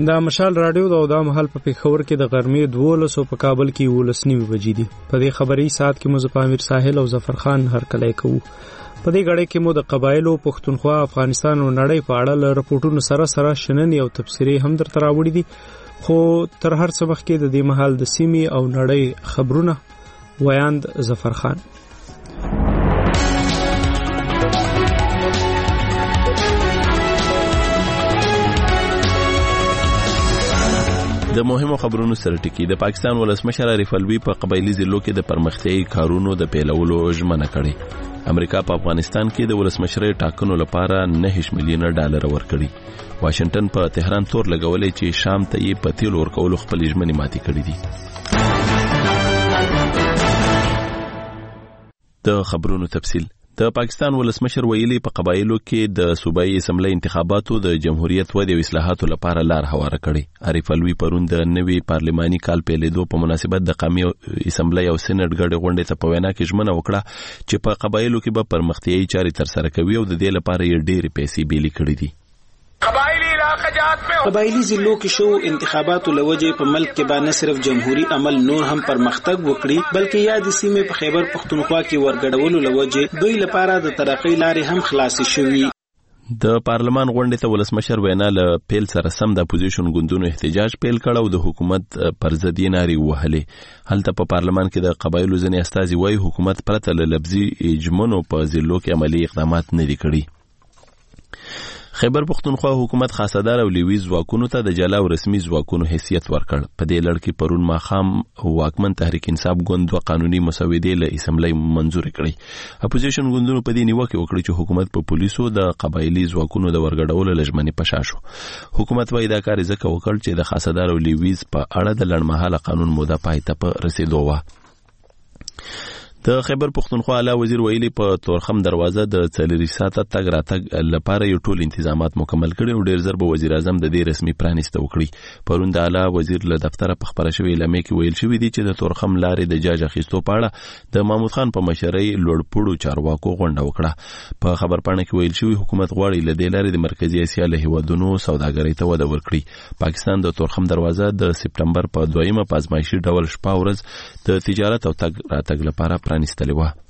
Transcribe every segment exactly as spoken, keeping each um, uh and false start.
دا مشال رادیو دا دا محل په پیښور کې د غرمې دولس او په کابل کې ولس نیمه بجې دي. په دې خبري سات کې مو امیر ساحل او ظفر خان هرکلی کوو. په دې غړې کې مو د قبایلو پښتونخوا افغانستان او نړۍ په اړه له رپورټونو سره سره شننې او تبصرې هم درته راوړي دي. خو تر هر څه مخکې د دې محل د سیمې او نړۍ خبرونه ویاند ظفر خان. د مهمو خبرونو سره ټکی. د پاکستان ولسمشر عارف الوی په قبایلی ضلعو کې د پرمختیايي کارونو د پیلولو ژمنه کړې. امریکا په افغانستان کې د ولسمشرۍ ټاکنو لپاره نه میلیون ډالر ورکړي. واشنگټن په تهران تور لګولې چې شام ته یې په تیل ورکولو خپل ژمنې ماتې کړې دي. د خبرونو تفصیل. د پاکستان ولسمشر ویلي په قبایلو کې د صوبایي اسمبلی انتخاباتو د جمهوریت ودې او اصلاحاتو لپاره لار هواره کړي. عارف الوی پرون د نوي پارلماني کال پیلېدو په مناسبت د قومي اسمبلی او سېنات ګډې غونډې ته په وینا کې ژمنه وکړه چې په قبایلو کې به پرمختیايي چارې ترسره کوي او د دې لپاره یې ډېرې پیسې بیلې کړې دي. قبایلی ضلعو کې شو انتخاباتو لوجه په ملک کې باندې صرف جمهوریت عمل نور هم پرمختګ وکړي بلکې یاد سیمه په خیبر پښتونخوا کې ورګډولو لوجه دوی لپاره د ترقۍ لارې هم خلاص شوي. د پارلمان غونډې ته ولسمشر وینا له پیل سره سم د اپوزیشن ګوندونو احتجاج پیل کړ او د حکومت پر ضد یې نارې وهلې. هلته په پارلمان کې د قبایلو ځینې استازي وایي حکومت پرته له لفظي اجمنو په ضلعو کې عملي اقدامات نه دي کړي. خیبر پښتونخوا حکومت خاصدار او لیوي ځواکونو ته د جلا او رسمي ځواکونو حیثیت ورکړ. په دې لړ کې پرون ماښام واکمن تحریک انصاف ګوند دوه قانوني مسودې له اسمبلی منظور کړې. اپوزیشن ګوندونو په دې نیوکه وکړه چې حکومت په پولیسو د قبایلی ځواکونو د ورګډولو لژمنې پشا شو. حکومت وايي دا کار ځکه وکړ چې د خاصدار او لیویز په اړه د لړمحاله قانون موده پای ته په رسیدو و. د خیبر پښتونخوا اعلی وزیر ویلي په تورخم دروازه د څلوري ساعته تګ راتګ لپاره یو ټول تنظیمات مکمل کړي او ډیر زر به وزیر اعظم د دې رسمي پرانیسته وکړي. پرون د اعلی وزیر له دفتره په خبره شوې اعلامیه کې ویل شوی دی چې د تورخم لارې د جاج اخیستو په اړه د محمود خان په مشرۍ لوړپوړو چارواکو غونډه وکړه. په خبرپاڼه کې ویل شوی حکومت غواړي له دې لارې د مرکزی اسیا له هیوادونو سوداګرۍ ته وده ورکړي. پاکستان د تورخم دروازه د سپټمبر په دویمه په ازمایښتي ډول شپه ورځ د تجارت او تګ راتګ لپاره پرانیستلې وه.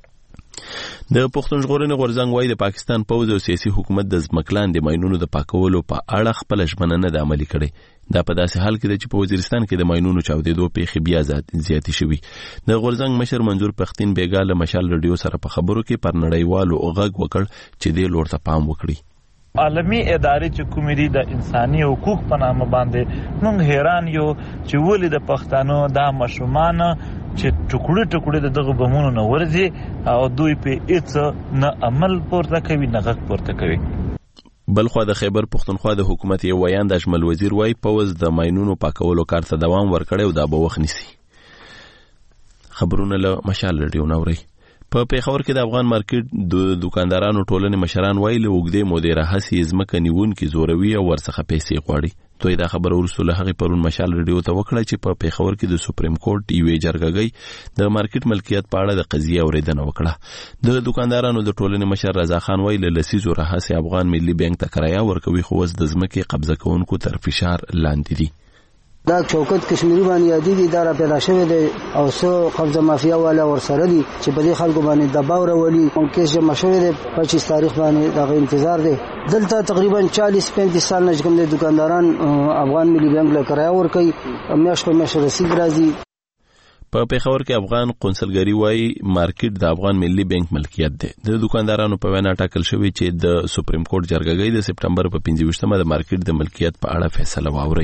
د پښتون ژغورنې غورځنګ وايي د پاکستان پوځ او سیاسي حکومت د ځمکلاندې ماینونو د پاکولو په اړه خپل ژمنه نه د عملي کړې. دا په داسې حال کې ده چې په وزیرستان کې د ماینونو چاودېدو پیښې بیا زیاتې شوي. د غورځنګ مشر منظور پښتین بیګا له مشال رادیو سره په خبرو کې پر نړیوالو غږ وکړ چې دې لور ته پام وکړي. عالمی ادارې چې کومې دي د انساني حقوق په نامه باندې موږ حیران یو چې ولې د پښتنو دا مشومان چې ټوکړي ټوکړي د دغه بمونو نه ورځي او دوی په هیڅ نه عمل پورته کوي نه غږ پورته کوي. بلخوا د خیبر پښتونخوا د حکومت یو ویاند اجمل وزیر وایي پوځ د ماینونو پاکولو کار ته دوام ورکړی او دا به وخت نیسي. خبرونه له مشال رادیو نوري. په پیښور کې د افغان مارکیټ د دکاندارانو ټولنې مشران وایي له اوږدې مودې راهیسې ځمکه نیونکي زوروي او ورڅخه پیسې غواړي. دوی دا خبره وروسته له هغې پرون مشال رادیو ته وکړه چې په پیښور کې د سپریم کورټ یوې جرګهګۍ د مارکیټ ملکیت په اړه د قضیې اورېدنه وکړه. د دکاندارانو د ټولنې مشر رضا خان وایي له لسیزو راهیسې افغان ملي بانک ته کرایه ورکوي خو اوس د ځمکې قبضه کوونکو تر فشار لاندې دي. دا چوکت کشمیری باندې یادېږي دا را پیدا شوی دی او څو قبضه مافیا والا ورسره دي چې په دې خلکو باندې دباو راولي او کیس جمع شوی دی پچیس تاریخ باندې دغه انتظار دی. دلته تقریبا چالیس پینتیس سال نه کوم دي دکانداران افغان ملي بانک له کرایه ورکوي میاشت په میاشت رسید راځي. په پیښور کې افغان قونسلګری وایي مارکیټ د افغان ملي بانک ملکیت دی. د دکاندارانو په وینا ټاکل شوی چې د سپریم کورټ جرګهګۍ د سپټمبر په پنځه ویشتمه د مارکیټ د ملکیت په اړه فیصله واوري.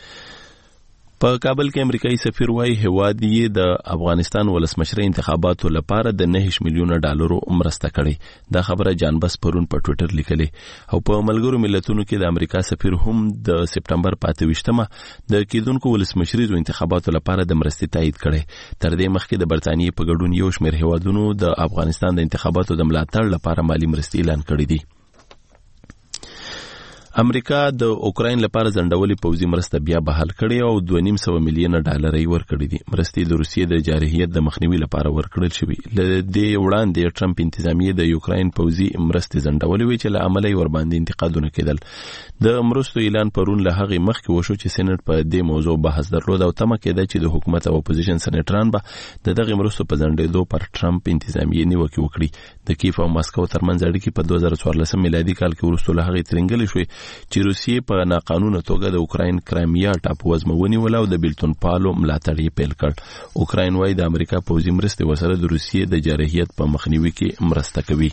په کابل کې امریکایي سفیر وایي هیواد یې د افغانستان ولسمشرۍ انتخاباتو لپاره د نه میلیون ډالرو مرسته کړې. دا خبره جان بس پرون په ټوئیټر لیکلې او په ملګرو ملتونو کې د امریکا سفیر هم د سپټمبر په اته ویشتمه د کېدونکو ولسمشریزو انتخاباتو لپاره د مرستې تایید کړې. تر دې مخکې د برتانیې په ګډون یو شمېر هیوادونو د افغانستان د انتخاباتو د ملاتړ لپاره مالي مرستې اعلان کړې دي. امریکا د اوکراین لپاره ځنډولې پوځي مرسته بیا بحال کړې او دوه نیم سوه میلیونه ډالر یې ورکړي دي. مرستې د روسیې د جارحیت د مخنیوي لپاره ورکړل شوې. له دې وړاندې ټرمپ انتظامیه د یوکراین پوځي مرستې ځنډولې وې چې له امله یې ورباندې انتقادونه کېدل. د مرستو اعلان پرون له هغې مخکې وشو چې سېنات په دې موضوع بحث درلود او تمه کېده چې د حکومت او اپوزیشن سېنیټران به د دغې مرستو په ځنډېدو پر ټرمپ انتظامیه نیوکې وکړي. د کیف او ماسکو ترمنځ اړیکې په دوه زره څوارلسم میلادي کال کې وروسته له هغې ترنګلې شوې چې روسیې په ناقانونه توګه د اوکراین کرایمیا ټاپو وزمونی ولا او د بیلتون پالو ملاتړ یې پیل کړ. اوکراین وايي د امریکا پوځي مرستې ورسره د روسیې د جارحیت په مخنیوي کې مرسته کوي.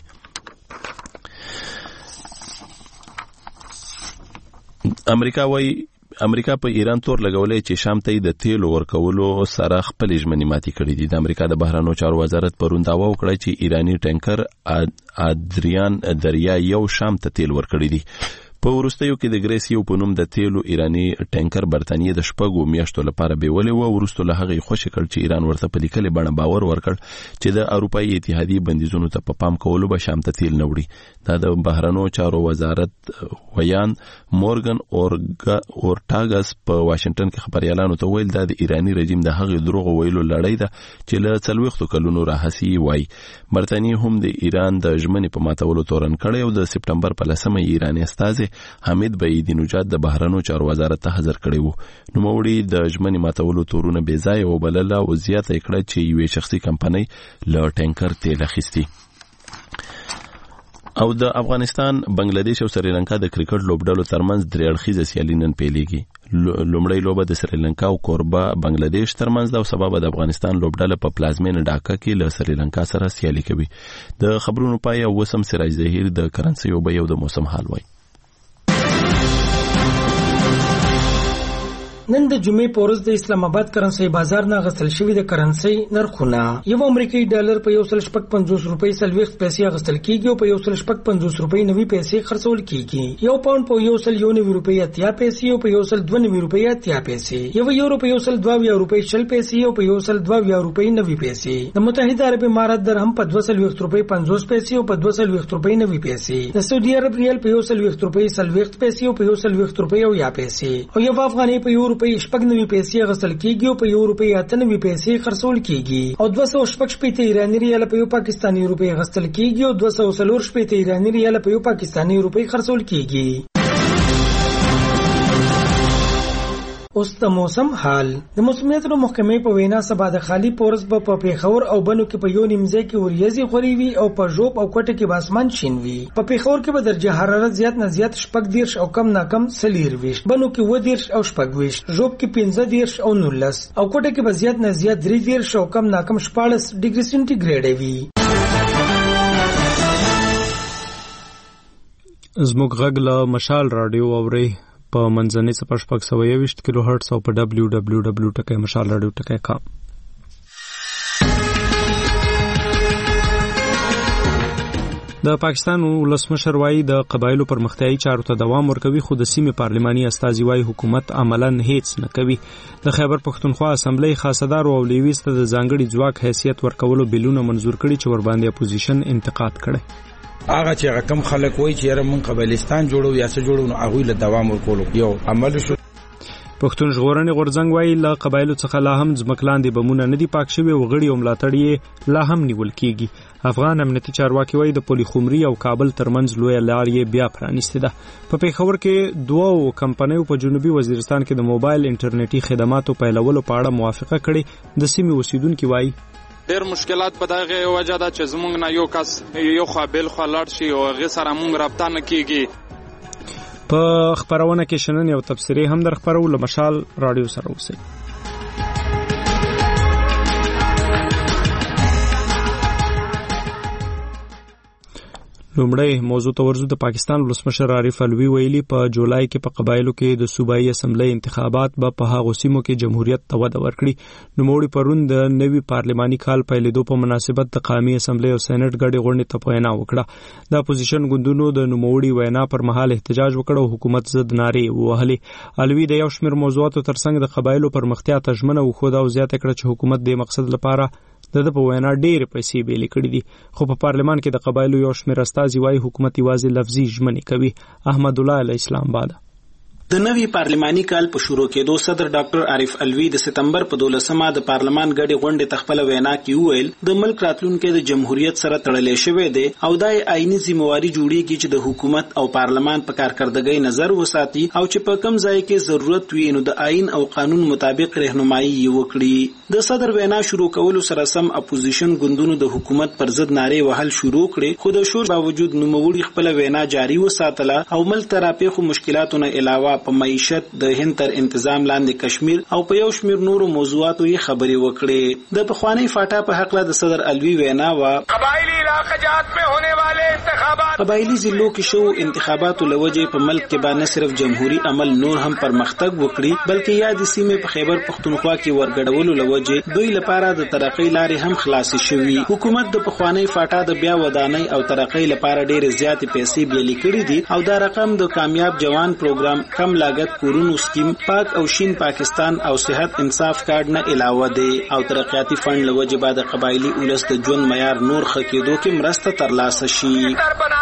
امریکا وايي امریکا په ایران تور لګولې چې شام ته د تیلو ورکولو سره خپل ژمنې ماتې کړې دي. د امریکا د بهرنیو چارو وزارت پرون داوا وکړه چې ایرانی ټانکر ادریان دریا یو شام ته تیل ورکړي دي. په وروستیو کې د ګریسیو په نوم د تیلو ایرانی ټانکر برتانیې د شپږو میاشتو لپاره بیولې و. وروسته له هغې خوشې کړ چې ایران ورته په لیکلې بڼه باور ورکړ چې د اروپایي اتحادیې بندیزونو ته په پام کولو به شام ته تیل نه وړي. دا د بهرنیو چارو وزارت ویان مورګن اورټاګس په واشنگټن کې خبريالانو ته ویل دا د ایرانی رژیم د هغې دروغ ویلو لړۍ ده چې له څلوېښتو کلونو راهیسې وایي. برتانیې هم د ایران د ژمنې په ماتولو تورن کړی او د سپټمبر په لسمه ایرانی استازی حمید بعیدی نژاد د بهرنیو چارو وزارت ته حاضر کړی وو. نوموړي د ژمنې ماتولو تورونه بې ځایه وبلله او زیاته یې کړه چې یوې شخصي کمپنۍ له ټانکر تیل اخیستي. او د افغانستان، بنگلاديش او سریلانکا د کرکټ لوبډلو ترمنځ درې اړخیزه سیالي نن پیلېږي. لومړی لوبه د سریلانکا او کوربه بنگلاديش ترمنځ ده او سبا به د افغانستان لوبډله په پلازمینه ډاکا کې له سریلانکا سره سیالي کوي. د خبرونو پای او وسم سراج ظهیر د کرنسي او بیو د موسم حال وایي. نن د جمعې په ورځ د اسلام آباد کرنسي بازار نه غسل شوی د کرنسي نرخونه یو امریکایي ډالر په یو سل شپږ پنځوس روپۍ څلوېښت پیسې غسل کیږي او په یو سل شپږ پنځوس روپۍ نوي پیسې خرڅول کیږي. یو پاوند په یو سل یو نوي روپۍ اتیا پیسې او په یو سل دوه نوي روپۍ اتیا پیسې. یو یورو په یو سل دوه ویا روپۍ شل پیسې او په یو سل دوه ویا روپۍ نوي پیسې. د متحده عرب امارات درهم په دوه سل ویشت روپۍ پنځوس پیسې او په دوه سل ویشت روپۍ نوي پیسې. د سعودي عرب ریال په یو سل ویشت روپۍ څلوېښت پیسې او په یو سل ویشت روپۍ او یا پیسې. او یو افغانۍ په یو روپۍ شپږ نوي پیسې غسل کیږي او په یو روپۍ اته نوي پیسې خرڅول کیږي. او دوه سوه شپږ شپېته ایراني ریال په یو پاکستاني روپۍ غسل کیږي او دوه سوه څلور شپېته ایراني ریال په یو پاکستاني روپۍ خرڅول کیږي. اوس د موسم حال. د موسمیات محکمې په وینا سبا د خالی پورس په پیښور او بنو کې په یو نیمځای کې وریځي خوري وي او په ژوب او کوټه کې باسمان شین وي. په پیښور کې به درجه حرارت زیات نه زیات شپږ دیرش او کم نه کم څلور ویشت، بنو کې اووه دیرش او شپږ ویشت، ژوب کې پنځه دیرش او نولس او کوټه کې به زیات نه زیات درې دیرش او کم نه کم شپاړس ډیګري سینټیګریډ وي. زموږ غږ له مشال رادیو اوري په منځنۍ څپه شپږ سوه یوویشت کیلو هرټز او په ډبلیو ډبلیو ډبلیو ټکی مشال رادیو ټکی کام. د پاکستان ولسمشر وايي د قبایلو پرمختیايي چارو ته دوام ورکوي، خو د سیمې پارلماني استازي وايي حکومت عملاً هیڅ نه کوي. د خیبر پښتونخوا اسمبلی خاصدارو او لیویست د ځانګړي ځواک حیثیت ورکولو بیلونه منظور کړي چې ورباندې اپوزیشن انتقاد کړي. هغه چې کم خلک وایي چې یاره مونږ قبایلستان جوړو یا څه جوړو، نو هغوی له دوام ورکولو یو عمل شو. پښتون ژغورنې غورځنګ وايي له قبایلو څخه لا هم ځمکه لاندې بمونه نه دي پاک شوي او غړي او ملاتړ یې لا هم نیول کیږي. افغان امنیتي چارواکي وايي د پولي خمري او کابل ترمنځ لویه لار یې بیا پرانیستې ده. په پیښور کې دوه کمپنیو په جنوبي وزیرستان کې د موبایل انټرنیټي خدماتو پیلولو په اړه موافقه کړې. د سیمې اوسیدونکي وايي ډېر مشکلات په دغه وجه ده چې زمونږ نه یو کس یو خوا بل خوا لاړ شي او هغې سره مونږ رابطه نه کیږي. په خبرونه کې شننې او تبصرې هم در خپرو. له مشال رادیو سره اوسئ. لومړی موضوع ته ورځو. د پاکستان ولسمشر عارف علوي ویلي په جولای کې په قبایلو کې د صوبایي اسمبلی انتخابات به په هغو سیمو کې جمهوریت ته وده ورکړي. نوموړي پرون د نوي پارلماني کال پیلېدو په مناسبت د قومي اسمبلی او سېنات ګډې غونډې ته وینا وکړه. د اپوزیشن ګوندونو د نوموړي وینا پر مهال احتجاج وکړ او حکومت ضد نارې ووهلې. علوي د یو شمېر موضوعاتو ترڅنګ د قبایلو پرمختیا ته ژمنه وښوده او زیاته کړه چې حکومت د مقصد لپاره د په وینا ډېر پیسې بیل کړې دي خو په پارلمان کې د قبایلو یو شمېر استازي وايي حکومت یوازې لفظي ژمنې کوي. احمد الله علی اسلام آباد. د نوي پارلماني کال په شروع کېدو صدر ډاکټر عارف الوی د سپتمبر په دولسمه د پارلمان غړي غونډې تخپل وینا کې وویل د ملک راتلونکي د جمهوریت سره تړلې شوی دی او د آئینی ذمہواری جوړیږي چې د حکومت او پارلمان په کارکردګۍ نظر وساتي او چې په کم ځای کې ضرورت وي نو د آئین او قانون مطابق رهنمایي وکړي. د صدر وینا شروع کولو سره سم اپوزیشن ګوندونو د حکومت پر ضد نارې وهل شروع کړې خو د شور باوجود نوموړي خپل وینا جاری وساتله او ملک ترافیق مشکلاتونو علاوه په معیشت د هند تر انتظام لاندې کشمیر او په یو شمېر نورو موضوعاتو یې خبرې وکړې. د پخوانی فاټا په حق له د صدر الوی وینا وا قبایلی علاقات میں ہونے والے انتخابات قبایلی ضلعو کې شو انتخاباتو لوجه په ملک کې باندې صرف جمهوریت عمل نور هم پرمختګ وکړي بلکې یاد سیمې په خیبر پختونخوا کې ورګډولو لوجه دوی لپاره د ترقۍ لارې هم خلاص شوي. حکومت د پخوانی فاټا د بیا ودانۍ او ترقۍ لپاره ډېر زیات پیسې بیل کړې دي او دا رقم د کامیاب جوان پروګرام کم لاګت کورونو سکیم پاک او شین پاکستان او صحت انصاف کارت نه علاوه دی او ترقیاتی فند لوجه بعد قبایلی اولس د ژوند معیار نور خکېدو کې مرسته ترلاسه شي.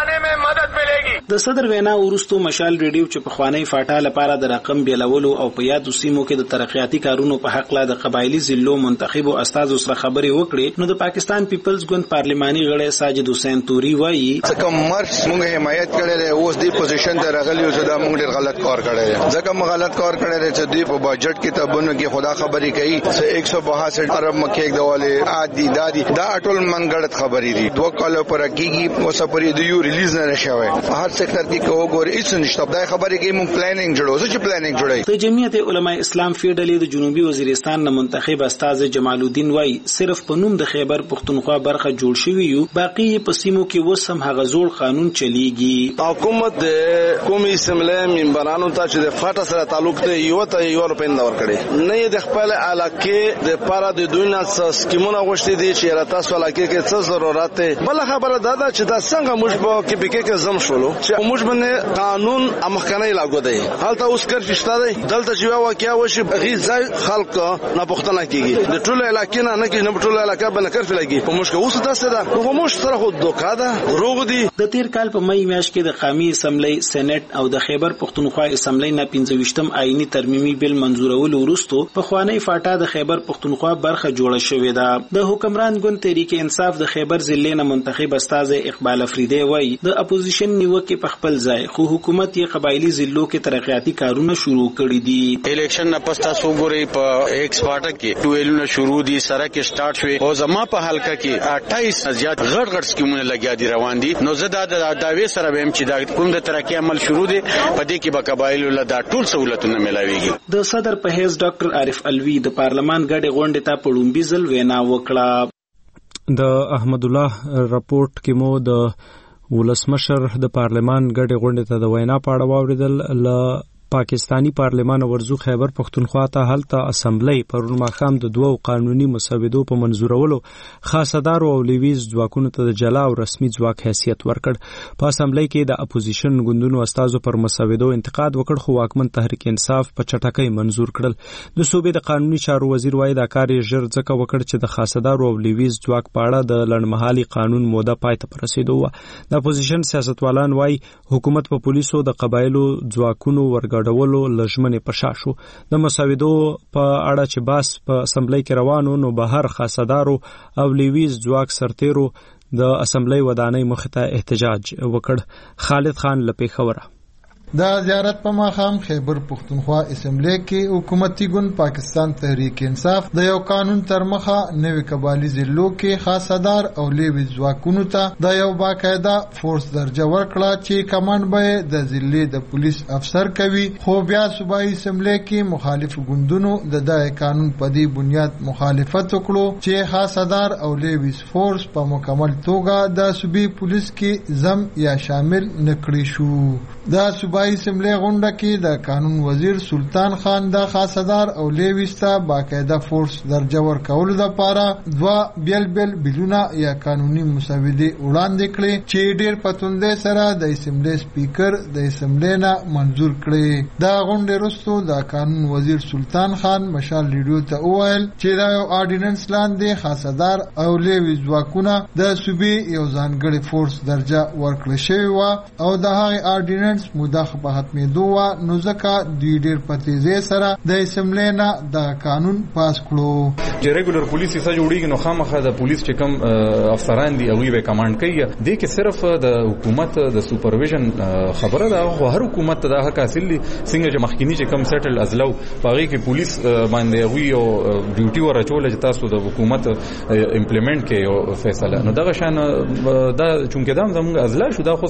د صدر وینا ورستو مشال ریډیو چې په خوانی فاټا لپاره د رقم بیلولو او په یادو سیمو کې د ترقیاتی کارونو په حق لا د قبایلی ضلعو منتخبو استادو سره خبرې وکړې نو د پاکستان پیپلز ګوند پارلماني غړی ساجد حسین توري وایي څنګه مرز موږ حمایت کړل اوس دی پوزیشن ته راغلی او دا موږ ډیر غلط کار کړی ځکه موږ غلط کار کړی چې دی په بجټ کې تبونه کې خدا خبري کوي چې ایک سو باسٹھ ارب مکه یک دواله عادي دادي دا ټول منګړت خبري دي دوه کال پر کېږي اوس پرې د یو ریلیز نه شوی هر سېکټر کې کوګور هیڅ نشته دا خبرې کې موږ پلانینګ جوړو چې پلانینګ جوړای. د جمعیت علماء اسلام فیډرالي د جنوبي وزیرستان نه منتخب استاد جمال الدین وای صرف په نوم د خیبر پختونخوا برخه جوړ شوی یو باقي په سیمو کې وسم هغه زوړ قانون چلیږي. حکومت د قومي اسمبلی منبرانو ته چې د فاټا سره تعلق دی یو ته یو روپین دا ور کړی نه د خپل علاقې د پاره د دوی نه سکیمونه غوښتي دي چې راته سو علاقې کې څه ضرورت دی. بل خبره دا ده چې دا څنګه موږ په کې پکې کې زم شولو چې موږ باندې قانون امخکنه لاګو دی حالت اوس کر فشتا دی دلته چې واقعیا وشي غي ځای خلک نه پښتنه کیږي د ټولو علاقې نه نه کې نه ټولو علاقې باندې کر فلګي په موږ اوس داسته ده نو موږ سره خو دوکا ده روغ دي. د تیر کال په مې میاشت کې د قومي اسمبلی سېنات او د خیبر پختونخوا اسمبلی نه پنځه ویشتم آئینی ترمیمي بل منظورول وروسته په خوانی فاټا د خیبر پختونخوا برخه جوړه شوې ده. د حکمران ګوند تحریک انصاف د خیبر ضلع نه منتخب استاد اقبال افریدی وای د اپوزیشن نیوکه په خپل ځای خو حکومت یې قبایلی ضلعو کې ترقیاتی کارونه شروع کړي دي. الیکشن نه پستا سوګوري په ایکس پارټا کې ټویلونه شروع دي سره کې سٹارټ شوی او زما په حلقه کې اٹھائیس زیات غړ غړ سکیمونه لګیا دي روان دي نو زه دا د داوی سره ویم چې دا کوم د ترقی عمل شروع دي په دې کې به قبایلو له دا ټول سہولتونه ملاويږي. د صدر په حیث ډاکټر عارف الوی د پارلمان غړي غونډې ته په لومبي ځل وینا وکړه. د احمد الله راپورټ کې مو د ولسمشر د پارلمان غړي غونډې ته د وینا پاړه واوریدل. ل پاکستانی پارلمان ورزو خیبر پختونخوا ته هلته اسمبلی پرون ماښام د دوو قانوني مسودو په منظورولو خاصدار او لیویز ځواکونو ته د جلا او رسمي ځواک حیثیت ورکړ. په اسمبلی کې د اپوزیشن ګوندونو استازو پر مسودو انتقاد وکړ خو واکمن تحریک انصاف په چټکۍ منظور کړل. د صوبې د قانوني چارو وزیر وایي دا کار یې ژر ځکه وکړ چې د خاصدار او لیویز ځواک په اړه د لړمحالي قانون موده پای ته رسیدو و. د اپوزیشن سیاستوالان وایي حکومت په پولیسو د قبایلو ځواکونو ورګ ډولو لژمنې پشا شو. د مسودو په اړه چې باس په اسمبلی کې روانو نو بهر خاصدارو او لیویز ځواک سرتیرو د اسمبلی ودانۍ مخ ته احتجاج وکړ. خالد خان له پیښوره. دا زیارت په ماښام خیبر پختونخوا اسمبلی کې حکومتي ګوند پاکستان تحریک انصاف د یو قانون تر مخه نوې قبایلی ضلعو کې خاصدار او لیوی ځواکونو ته د یو باقاعده فورس درجه ورکړه چې کمانډ به د ضلع د پولیس افسر کوي خو بیا صوبایي اسمبلی کې مخالف ګوندونو د دغه قانون په دې بنیاد مخالفت وکړو چې خاصدار او لیوی فورس په مکمل توګه د صوبایي پولیس کې زم یا شامل نکړي شو. د صوبایي صوبایي اسمبلی غونډه کې د قانون وزیر سلطان خان د خاصدار او لیویستا باقاعده فورس درجه ورکولو لپاره دوه بیل بیل بلونه یا قانوني مسودې وړاندې کړې چې ډېر پتوندې سره د اسمبلی سپیکر د اسمبلی نه منظور کړې. دا غونډې وروسته د قانون وزیر سلطان خان مشال ریډیو ته وویل چې دا یو آرډیننس لاندې خاصدار او لیوی ځواکونه د صوبې یو ځانګړي فورس درجه ورکړل شوی و او د هغې آرډیننس موده په ختمېدو وه، نو ځکه دوی ډېر په تیزۍ سره د اسمبلی نه دغه قانون پاس کړو. چې ریګولر پولیس یې جوړېږي نو خامخا د پولیس چې کوم افسران دي هغوی به کمانډ کوي. دې کې صرف د حکومت د سوپرویژن خبره ده، خو هر حکومت ته دا حق حاصل دي څنګه چې مخکیني چې کوم سیټل ازلو په هغې کې پولیس باندې هغوی یو ډیوټي ور اچوله چې تاسو د حکومت امپلیمنټ کې یو فیصله. نو دغه شان دا چونکې دا زموږ ازلا شو، دا خو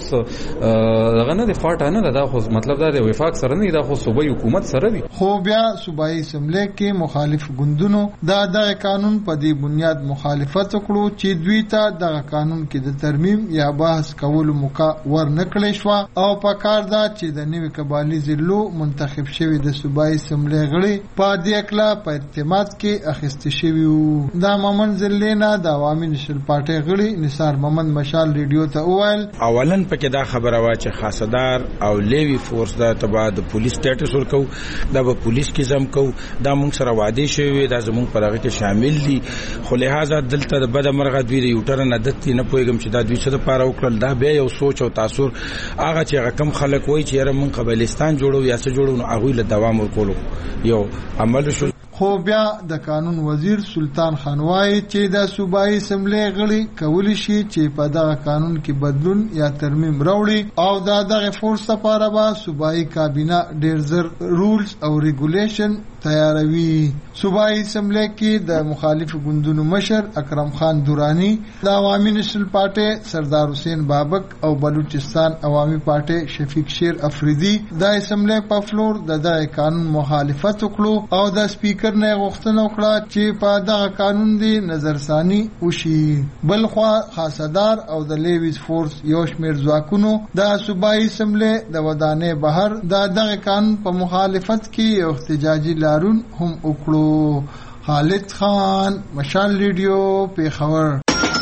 دغه نه دی فاټه نه ده، دا خو مطلب دا دی وفاق سره نه دی، دا خو صوبایي حکومت سره دی. خو بیا صوبایي اسمبلی کې مخالف ګوندونو دا دغه قانون په دې بنیاد مخالفت وکړو چې دوی ته دغه قانون کې د ترمیم یا بحث کولو موقع ورنکړې شوه او په کار ده چې د نوي قبایلي ضلعو منتخب شوي د صوبایي اسمبلی غړي په دې اکله په اعتماد کې اخیستې شوي وو. دا مامن ضلعې نه د عوامي نشل پارټۍ غړي نثار محمد مشال ریډیو ته وویل اولن پکې دا خبره وا چې خاصدار او لیوی فورس دا تبا د پولیس سټیټس ورکو، دا به پولیس کې زم کو، دا موږ سره وعده شوی، دا زموږ په هغه کې شامل دي. خو لہذا دلته د بد مرغه دوی د یوټرن عادت نه پوهېږم چې دا دوی څه دپاره وکړل. دا بیا یو سوچ او تاثر هغه چې هغه کم خلک وایي چې یاره موږ قبیلستان جوړو یا څه جوړو، نو هغوی له دوام ورکولو یو عمل شو. خو بیا د قانون وزیر سلطان خان وایي چې د صوبایي اسمبلی غړي کولی شي چې په دغه قانون کې بدلون یا ترمیم راوړي او دا دغه فورس لپاره به صوبایي کابینه ډېر زر رولز او ریګولیشن تیاروي. صوبایي اسمبلی کې د مخالفو ګوندونو مشر اکرم خان دورانی، د عوامي نشل پارټۍ سردار حسین بابک او بلوچستان عوامي پارټۍ شفیق شیر افریدي د اسمبلی په فلور د دغه قانون مخالفت وکړو او د سپیکر نه غوښتنه وکړه چې په دغه قانون دی نظرثاني وشي. بل خوا خاصدار او د لیویز فورس یو شمېر ځواکونو د صوبایي اسمبلی د ودانۍ بهر د دغه قانون په مخالفت کې یو احتجاجي لارون هم وکړو. خالد خان، مشال ریډیو، پیښور.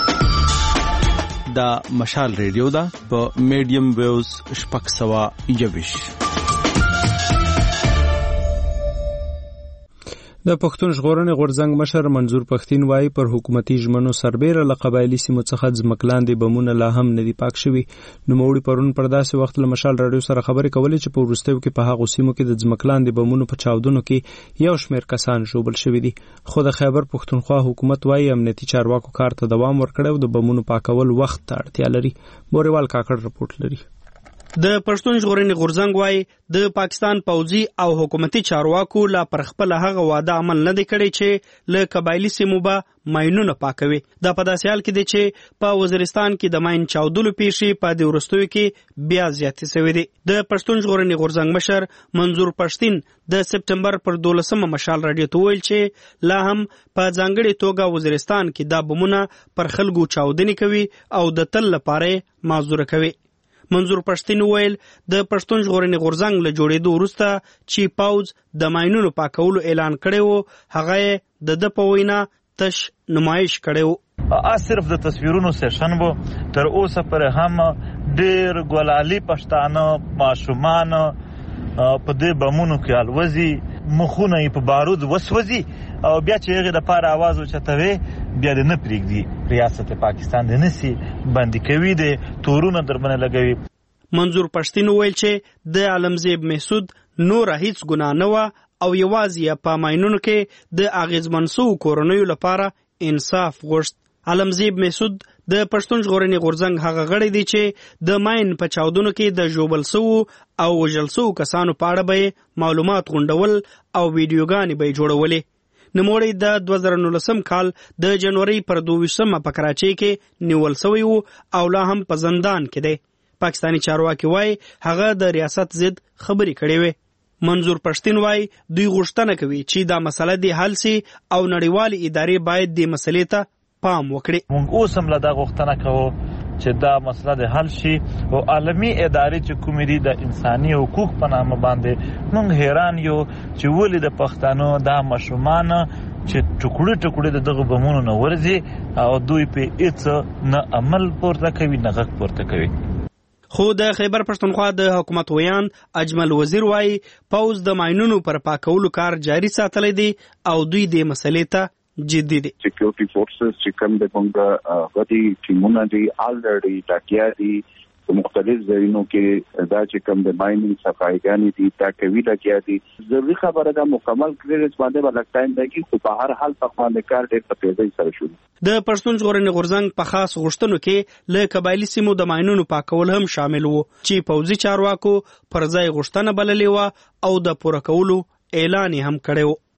دا مشال ریډیو دا په میډیم ویوز شپږ سوه یوویش. د پښتون ژغورنې غورځنګ مشر منظور پښتین وایي پر حکومتي ژمنو سربیره له قبایلي سیمو څخه ځمکلاندې بمونه لا هم نه دي پاک شوي. نوموړي پرون پر داسې وخت له مشال راډیو سره خبرې کولې چې په وروستیو کې په هغو سیمو کې د ځمکلاندې بمونو په چاودنو کې یو شمېر کسان ژوبل شوي دي. خو د خیبر پښتونخوا حکومت وایي امنیتي چارواکو کار ته دوام ورکړی او د بمونو پاکول وخت ته اړتیا لري. بوريوال کاکړ رپورټ لري. د پښتون ژغورنې غورځنګ وایي د پاکستان پوځي او حکومتي چارواکو لا پر خپل هغه وعده عمل نه دی کړی چې له قبایلي سیمو به ماینونه پاکوي. دا په داسې حال کې دی چې په وزیرستان کې د ماین چاودلو پیښې په دې وروستیو کې بیا زیاتې شوې دي. د پښتون ژغورنې غورځنګ مشر منظور پښتین د سپټمبر پر دولسمه مشال راډیو ته ویل چې لا هم په ځانګړې توګه وزیرستان کې دا بمونه پر خلکو چاودنې کوي او د تل لپاره معذوره کوي. منظور پښتین ویل د پښتون ژغورنې غورځنګ له جوړېدو وروسته چې پوځ د ماینونو پاکولو اعلان کړی و، هغه د ده په وینا تش نمایش کړی و. صرف د تصویرونو سیشن بو. تر اوسه پورې هم ډېر ګلالي پښتانه ماشومان په دې بمونو کې الوزي، مخونه یې په بارود وسوځي او بیا چې هغې دپاره اواز اوچتوي بیا دې نه پرېږدي، ریاست پاکستان دې نسي بندي کوي، دې تورونه در باندې لګوي. منظور پښتین وویل چې د عالمزیب محسود نوره هیڅ ګناه نه وه او یوازې په ماینونو کې د اغېزمن سوو کورنیو لپاره انصاف غوښت. عالمزیب محسود د پښتون ژغورنې غورځنګ هغه غړی دی چې د ماین په چاودنو کې د ژوبل سوو او وژل سوو کسانو په اړه به معلومات غونډول او ویډیوګانې به یې جوړولې. نوموړی د دوه زره نولسم کال د جنوري پر دویشتمه په کراچۍ کې نیول سوی و او لا هم په زندان کې دی. پاکستاني چارواکي وایي هغه د ریاست ضد خبرې کړې وې. منظور پښتین وایي دوی غوښتنه کوي چې دا مسله دې حل سي او نړیوالې ادارې باید دې مسلې ته پام وکړي. موږ اوس هم له دا غوښتنه کوو چې دا مسله د حل شي او عالمي ادارې چې کومې دي د انساني حقوق په نامه باندې موږ حیران یو چې ولې د پښتنو دا ماشومان چې ټوکړي ټوکړي د دغه بمونو نه ورځي او دوی په هیڅ نه عمل پورته کوي نه غږ پورته کوي. خو د خیبر پښتونخوا د حکومت ویان اجمل وزیر وایي پوز د ماینونو پر پاکولو کار جاري ساتلی دی او دوی د مسلې ته جدي دي. سکیورټي فورسز چې کوم د موږ غدي ټیمونه دي الریډي ټاکیا دي په مختلف ځایونو کې دا چې کوم د ماینینګ صفایګانې دي دا کوي لګیا دي. ضروري خبره ده مکمل کلیرنس باندې ولک ټایم دی خو په هر حال په باندې کار ډېر په تیزۍ سره شروع. د پښتون ژغورنې غورځنګ په خاص غوښتنو کې له قبایلي سیمو د ماینونو پاکول هم شامل وو چې پوځي چارواکو پر ځای غوښتنه بللې وه او د پوره کولو اعلان هم کړی و.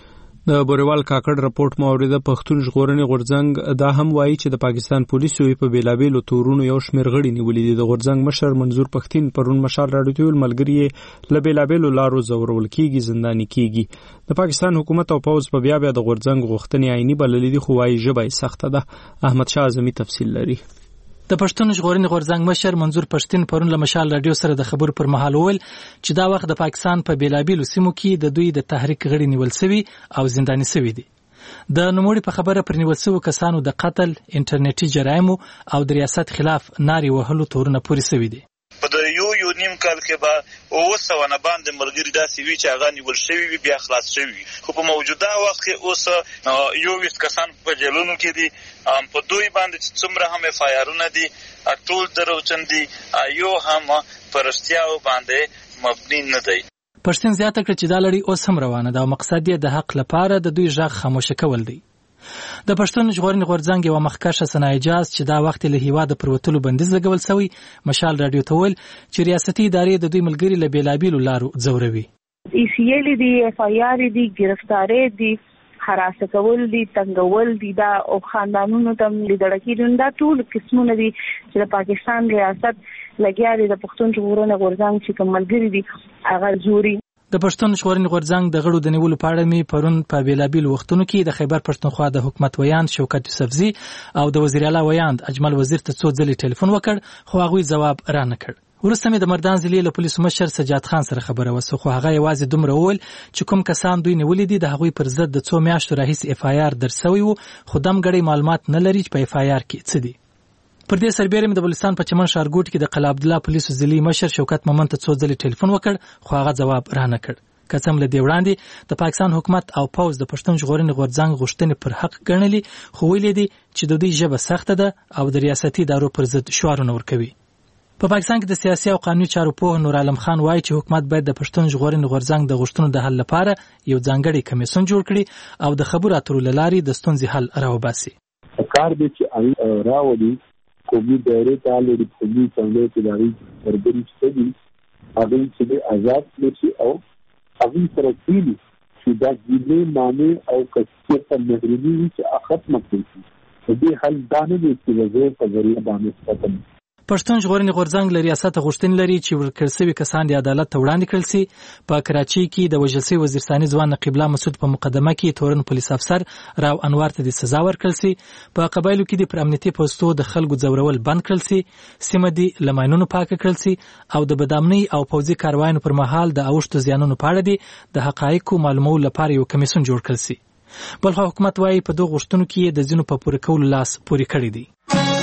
د بوریوال کاکړ رپورت موریده پښتون ژغورنې غورځنګ دا هم وایي چې د پاکستان پولیسو په بیلابېلو تورونو یو شمېر غړي نیولي دي. د غورځنګ مشر منظور پښتين پرون مشال راډیو ول ملګری له بیلابېلو لارو زورول کیږي زنداني کیږي. د پاکستان حکومت او پوز په بیا بیا د غورځنګ غوښتنې عیني بللې دي خو وايي ژبه یې سخته ده. احمد شاه اعظمي تفصیل لري. د پښتون ژغورنې غورځنګ مشر منظور پښتين پرون له مشال رادیو سره د خبرو پر مهال وویل چې دا وخت د پاکستان په بیلابېلو سیمو کې د دوی د تحریک غړي نیول شوي او زنداني شوي دي. د نوموړي په خبره پر نیول شوو کسانو د قتل، انټرنیټي جرایمو او د ریاست خلاف نارې وهلو تورونه پورې شوي دي. په د یو یو نیم کال کې به اوه سوه نه باندې ملګري داسې وي چې هغه نیول شوي وي بیا خلاص شوي وي. خو په موجوده وخت کې اوس یو ویشت کسان په جیلونو کې دي. په دوی باندې چې څومره هم اف آی آرونه دي ټول دروغجن دي یو هم په رښتیاو باندې مبني نه دی. پښتون زیاته کړه چې دا لړۍ اوس هم روانه ده او مقصد یې د حق لپاره د دوی غږ خاموشه کول دی. د پښتون ژغورنې غورځنګ یو مخکښه سنا اجاز چې دا وخت له هیواده پر وتلو بندیز لګول شوی مشال رادیو ته ویل چې ریاستي ادارې د دوی ملګري له بیلابېلو لارو ځوروي. ای سی ایل دي، اف آی آر دي، گرفتاری دي، حراسه کول دي، تنګول دي، دا او خاندانونو ته لیدل کېدون دا ټول قسمونه دي چې د پاکستان ریاست لګیا دي د پښتون ژغورنې غورځنګ چې کوم ملګري دي هغه زوري. د پښتون ژغورنې غورځنګ د غړو د نیولو په اړه می پرون په بیلابېلو وختونو کې د خیبر پښتونخوا د حکومت ویاند شوکت یوسفزي او د وزیر اعلی ویاند اجمل وزیر ته څو ځلې ټلیفون وکړ خو هغوی ځواب را نه کړ. وروسته مې د مردان ضلعې له پولیسو مشر سجاد خان سره خبره وسوه خو هغه یوازې دومره وویل چې کوم کسان دوی نیولي دي د هغوی پر ضد د څو میاشتو راهیسې اف آی آر درج سوی و خو دمګړی معلومات نه لري چې په اف آی آر کې څه دي. پر دې سربېره مې د بلوچستان په چمن ښارګوټ کې د قلعه عبدالله پولیسو ضلعي مشر شوکت مومن ته څو ځلې ټلیفون وکړ خو هغه ځواب را نه کړ. که څه هم له دې وړاندې د پاکستان حکومت او پوز د پښتون ژغورنې غورځنګ غوښتنې پر حق ګڼلي خو ویلي دي چې د دوی ژبه سخته ده او د ریاستي ادارو پر ضد شعارونه ورکوي. په پاکستان کې د سیاسي او قانوني چارو پوه نور عالم خان وایي چې حکومت باید د پښتون ژغورنې غورځنګ د غوښتنو د حل لپاره یو ځانګړی کمیسیون جوړ کړي او د خبرو اترو له لارې د ستونزې حل راوباسي. کار دی چې راوړي قومي دایرې ته لري قومي څنګه چې دایي بربري شي هغه چې آزاد شي او هغه سره کېږي چې دا ځینې معنی او کچې په مهرباني چې ختم کړي. دې حل دا نه دی چې وزیر په ذریعہ باندې ختم. پښتون ژغورنې غورځنګ له ریاست غوښتنې لري چې ورکړل شوي کسان د عدالت ته وړاندې کړل شي. په کراچۍ کې د وژل شوي وزیرستاني ځوان نقیب الله مسعود په مقدمه کې تورن پولیس افسر راو انوار ته د سزا ورکړل شي. په قبایلو کې د پر امنیتي پوستو د خلکو ځورول بند کړل شي. سیمه دې له ماینونو پاکه کړل شي او د بدامنۍ او پوځي کاروایانو پر مهال د اوښتو زیانونو په اړه دي د حقایقو معلومولو لپاره یو کمیسیون جوړ کړل شي. بلخو حکومت وایي په دغو غوښتنو کې د ځینو په پوره کولو لاس پورې کړی دی.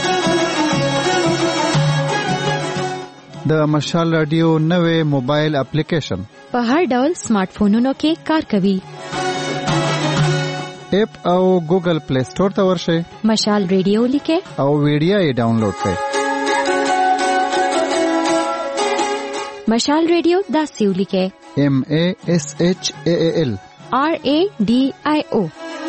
د مشال رادیو نوې موبایل اپلیکیشن په هر ډول سمارټ فونونو کې کار کوي. اپ او ګوګل پلی سٹور ته ورشئ. مشال رادیو لیکئ او ویډیو یې ډاونلوډ کړئ. مشال رادیو داسې ولیکئ M A S H A A L R A D I O.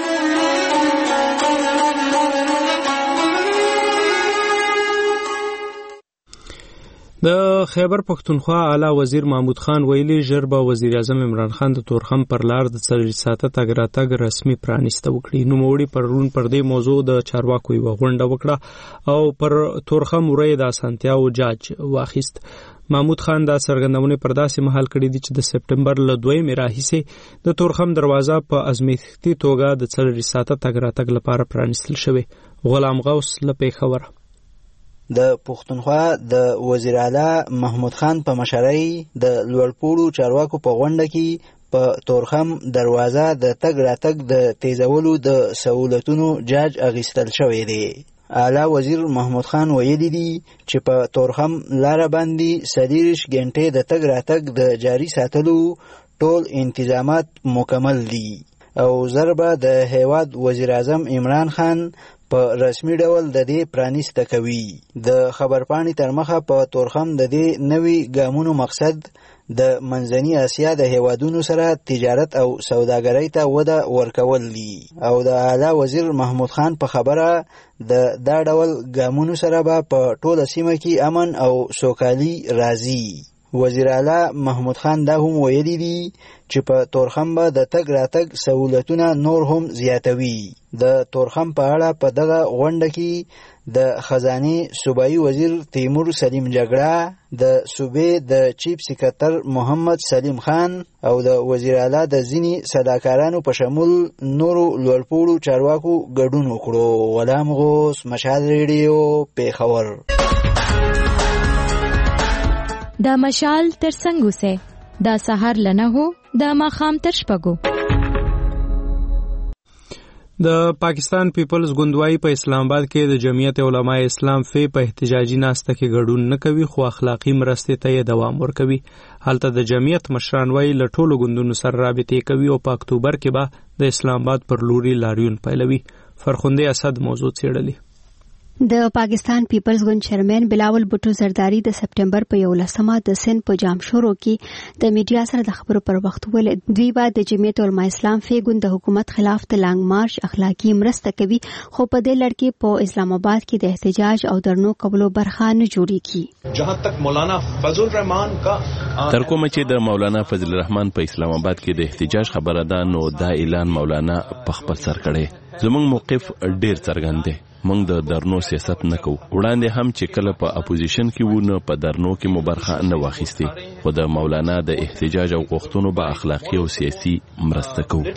د خیبر پښتونخوا اعلی وزیر محمود خان ویلي ژر به وزیر اعظم عمران خان د تورخم پر لار د څلور ساعته تګ راتګ رسمي پرانیسته وکړي. نوموړي پرون پر دې موضوع د چارواکو یوه غونډه وکړه او پر تورخم ورې د اسانتیاو جاج واخیست. محمود خان دا څرګندونې پر داسې مهال کړې دي چې د سپټمبر له دویمې راهیسې د تورخم دروازه په ازمیښتي توګه د څلور ساعته تګ راتګ لپاره پرانیستل شوې. غلام غوث له پېښوره. د پښتونخوا د وزیر اعلی محمود خان په مشرۍ د لوړپوړو چارواکو په غونډه کې په تورخم دروازه د تګ راتګ د تیزولو د سہولتونو جاج اخیستل شوی دی. اعلی وزیر محمود خان ویلي دي چې په تورخم لاره باندې څلېرویشت غنټې د تګ راتګ د جاري ساتلو ټول انتظامات مکمل دي او ضربه د هیواد وزیر اعظم عمران خان په رسمي ډول د دې پرانیسته کوي. د خبرپاڼې تر مخه په تورخم د دې نوي ګامونو مقصد د منځني اسیا د هیوادونو سره تجارت او سوداګرۍ ته وده ورکول دي او د اعلی وزیر محمود خان په خبره د دا ډول ګامونو سره به په ټوله سیمه کې امن او سوکالي راځي. وزیر اعلی محمود خان دا هم ویلي دي چې په تورخم به د تګ راتګ سہولتونه نور هم زیاتوي. د تورخم په اړه په دغه غونډه کې د خزانه صوبایي وزیر تیمور سلیم جګړه، د صوبې د چیف سکرټر محمد سلیم خان او د وزیر اعلی د ځینی صداکارانو په شمول نورو لوړپوړو چارواکو ګډون وکړو. غلام غوث، مشال ریډیو، پیښور. دا مشال تر څنګه سه دا سحر لنه هو دا ماخام تر شپګو. د پاکستان پیپلز ګوندوای په اسلام آباد کې د جمعیت علماء اسلام فی په احتجاجي ناسته کې ګډون نه کوي خو اخلاقی مرستې ته یې دوام ورکوي. هلته د جمعیت مشران وایي له ټولو ګوندونو سره رابطې کوي او په اکتوبر کې به د اسلام آباد پر لوري لاریون پیلوي. فرخنده اسد موضوع څېړلې. د پاکستان پیپلز ګوند چیرمن بلاول بوټو زرداری د سپټمبر په یولسمه د سن په جامشورو کې د میډیا سره د خبرو پر وخت ویل دوی به د جمعیت علماء اسلام فی ګوند د حکومت خلاف د لانګ مارش اخلاقی مرسته کوي خو په دې لړ کې په اسلام آباد کې د احتجاج او درنو کولو برخه نه جوړیږي. جهاں تک مولانا فضل الرحمان کا تر کومه چې د مولانا فضل الرحمان په اسلام آباد کې د احتجاج خبره ده نو دا اعلان مولانا په خپل سر کړي. زموږ موقف ډیر څرګند دی. موږ د درنو سیاست نه کوو. وړاندې هم چې کله په اپوزیشن کې وو نه په درنو کې مو برخه نه واخیستي خو د مولانا د احتجاج او غوښتنو به اخلاقی او سیاسي مرسته کوو.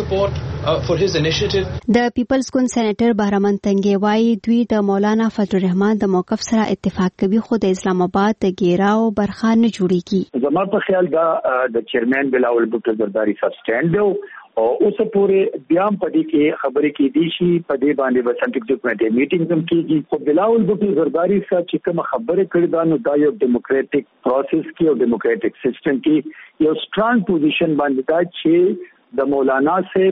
د پیپلز ګوند سېنیټر بهرمن تنګي وایي دوی د مولانا فضل الرحمان د موقف سره اتفاق کوي خو د اسلام آباد د ګیراو برخه نه جوړیږي. زما په خیال دا د چیرمن بلاول بوټو زرداری سب سټاند دی او اوس پورې بیا په دې کې خبرې کې دي شي په دې باندې به سنټیک کمیټې میټینګ هم کیږي. خو بلاول بوټو زرداری صاحب چې کوم خبرې کړې دا نو دا یو ډیموکراټک پروسس کې او ډیموکراټک سیستم کې یو سترانګ پوزیشن باندې دا چې د مولانا سے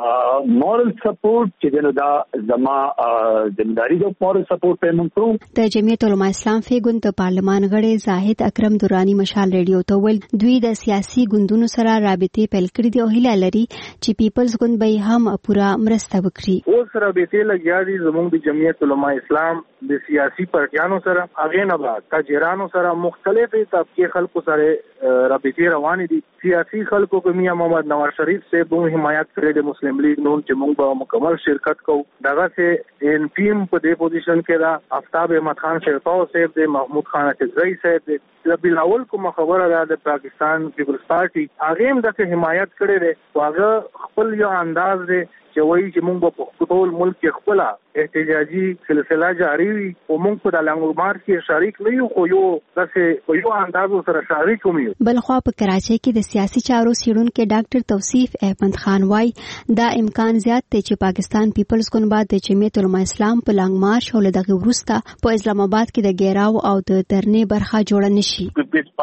مورل سپورټ چې دنه دا زما ځمداري د مورل سپورټ په منځو. د جمعیت علماء اسلام فی ګوند د پارلمان غړي زاهد اکرم دورانی مشال ریډیو ته ویل دوی د سیاسي ګوندونو سره رابطې پیل کړې دي او هیله لري چې پیپلز ګوند به هم پورا مرسته وکړي. اوس رابطې لګیا دي زموږ د جمعیت علماء اسلام د سیاسي پارټیانو سره هغه نه بعد تاجرانو سره مختلفې طبقه خلکو سره رابطې روان دي. سیاسي خلکو په میاں محمد نواز شریف سے بو حمایت کړي د مسلم لیگ نون چې موږ به مکمل شرکت کوو. دغه سے ان ټیم په دې پوزیشن کې دا آفتاب احمد خان شیرپاو صاحب د محمود خان اچزئی صاحب د بلاول کوم خبره ده د پاکستان پیپلز پارټي هغه هم د حمایت کړي دي. هغه خپل یو انداز دی چې وایي چې موږ په ټول ملک کې خپل احتجاجي سلسله جاری وي او موږ په د لانګ مارچ کې شریک نه یو خو یو داسې په یو انداز سره شریک یو. بلخوا په کراچۍ کې د سیاسي چارو څېړونکي ډاکټر توصیف احمد خان وايي دا امکان زیات دی چې پاکستان پیپلز ګوند بعد د جمعیت علماء اسلام په لانګ مارچ او له دغه وروسته په اسلام آباد کې د ګیراو او د درنې برخه جوړه نشي. پیپلز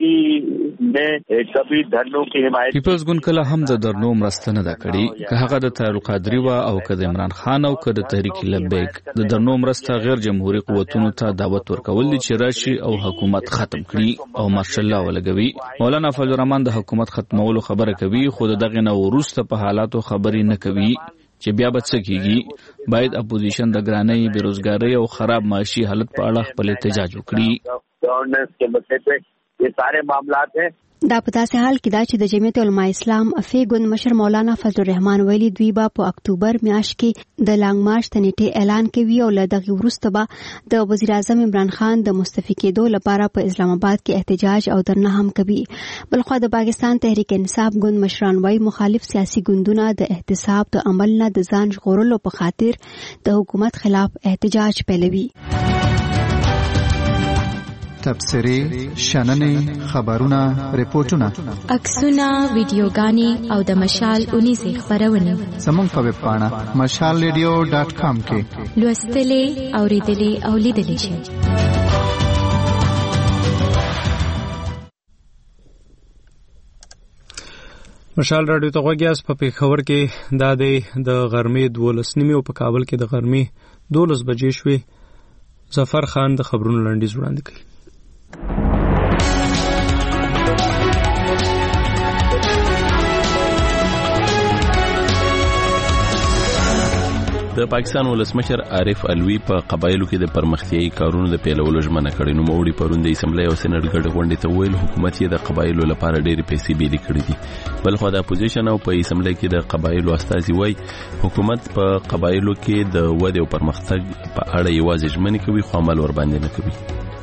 پارټي نه کبي درنو کې حمایت پیپلز ګوند کله هم د درنو مرسته نه دا کړې که هغه د طارق قادری وا او که د عمران خان او که د تحریک لبیک د درنو مرسته غیر جمهوریت قوتونو ته دعوت ورکول دي چې راشي او حکومت ختم کړي او مارشل لا ولګوي. مولانا فضل الرحمان د حکومت ختمولو خبره کوي خو دغه نه ورسته په حالاتو خبرې نه کوي چې بیا به څه کیږي. باید اپوزیشن د ګرانۍ، بیروزګارۍ او خراب معاشي حالت په اړه خپل احتجاج وکړي. گورننس کے مسئلے پہ یہ سارے معاملات ہیں. دا په داسې حال کې دا چې د جمعیت علماء اسلام فی ګوند مشر مولانا فضل الرحمان ویلي دوی به په اکتوبر میاشت کې د لانګ مارچ د نیټې اعلان کوي او له دغه وروسته به د وزیر اعظم عمران خان د مستعفي کېدو لپاره په اسلام آباد کې احتجاج او درنه هم کوي. بلخوا د پاکستان تحریک انصاف ګوند مشران وایي مخالف سیاسي ګوندونه د احتساب د عمل نه د ځان ژغورلو په خاطر د حکومت خلاف احتجاج پیلوي. تبصرې شننې خبرونه ریپورتونه عکسونه ویډیوګانې او د مشال اونیزې خبرونه زموږ په ویب پاڼه مشال ریډیو ډاټ کام کې لوستلې اوریدلې او لیدلې شئ. مشال رادیو ته غوږ یاست. په پېښور کې دا دی د غرمې دولس نیمې او په کابل کې د غرمې دولس بجې شوې. ظفر خان د خبرونو لنډیز وړاندې کوي. د پاکستان ولسمشر عارف علوي په قبایلو کې د پرمختیايي کارونو د پیلولو ژمنه کړې. نو موړي پرون د اسمبلی او سېنات ګډه غونډې ته ویل حکومت یې د قبایلو لپاره ډېرې پیسې بیلې کړې دي. بل خو د اپوزیشن او په اسمبلی کې د قبایلو استازي وایي حکومت په قبایلو کې د ودې او پرمختګ په اړه یوازې ژمنې کوي خو عمل ور باندې نه کوي.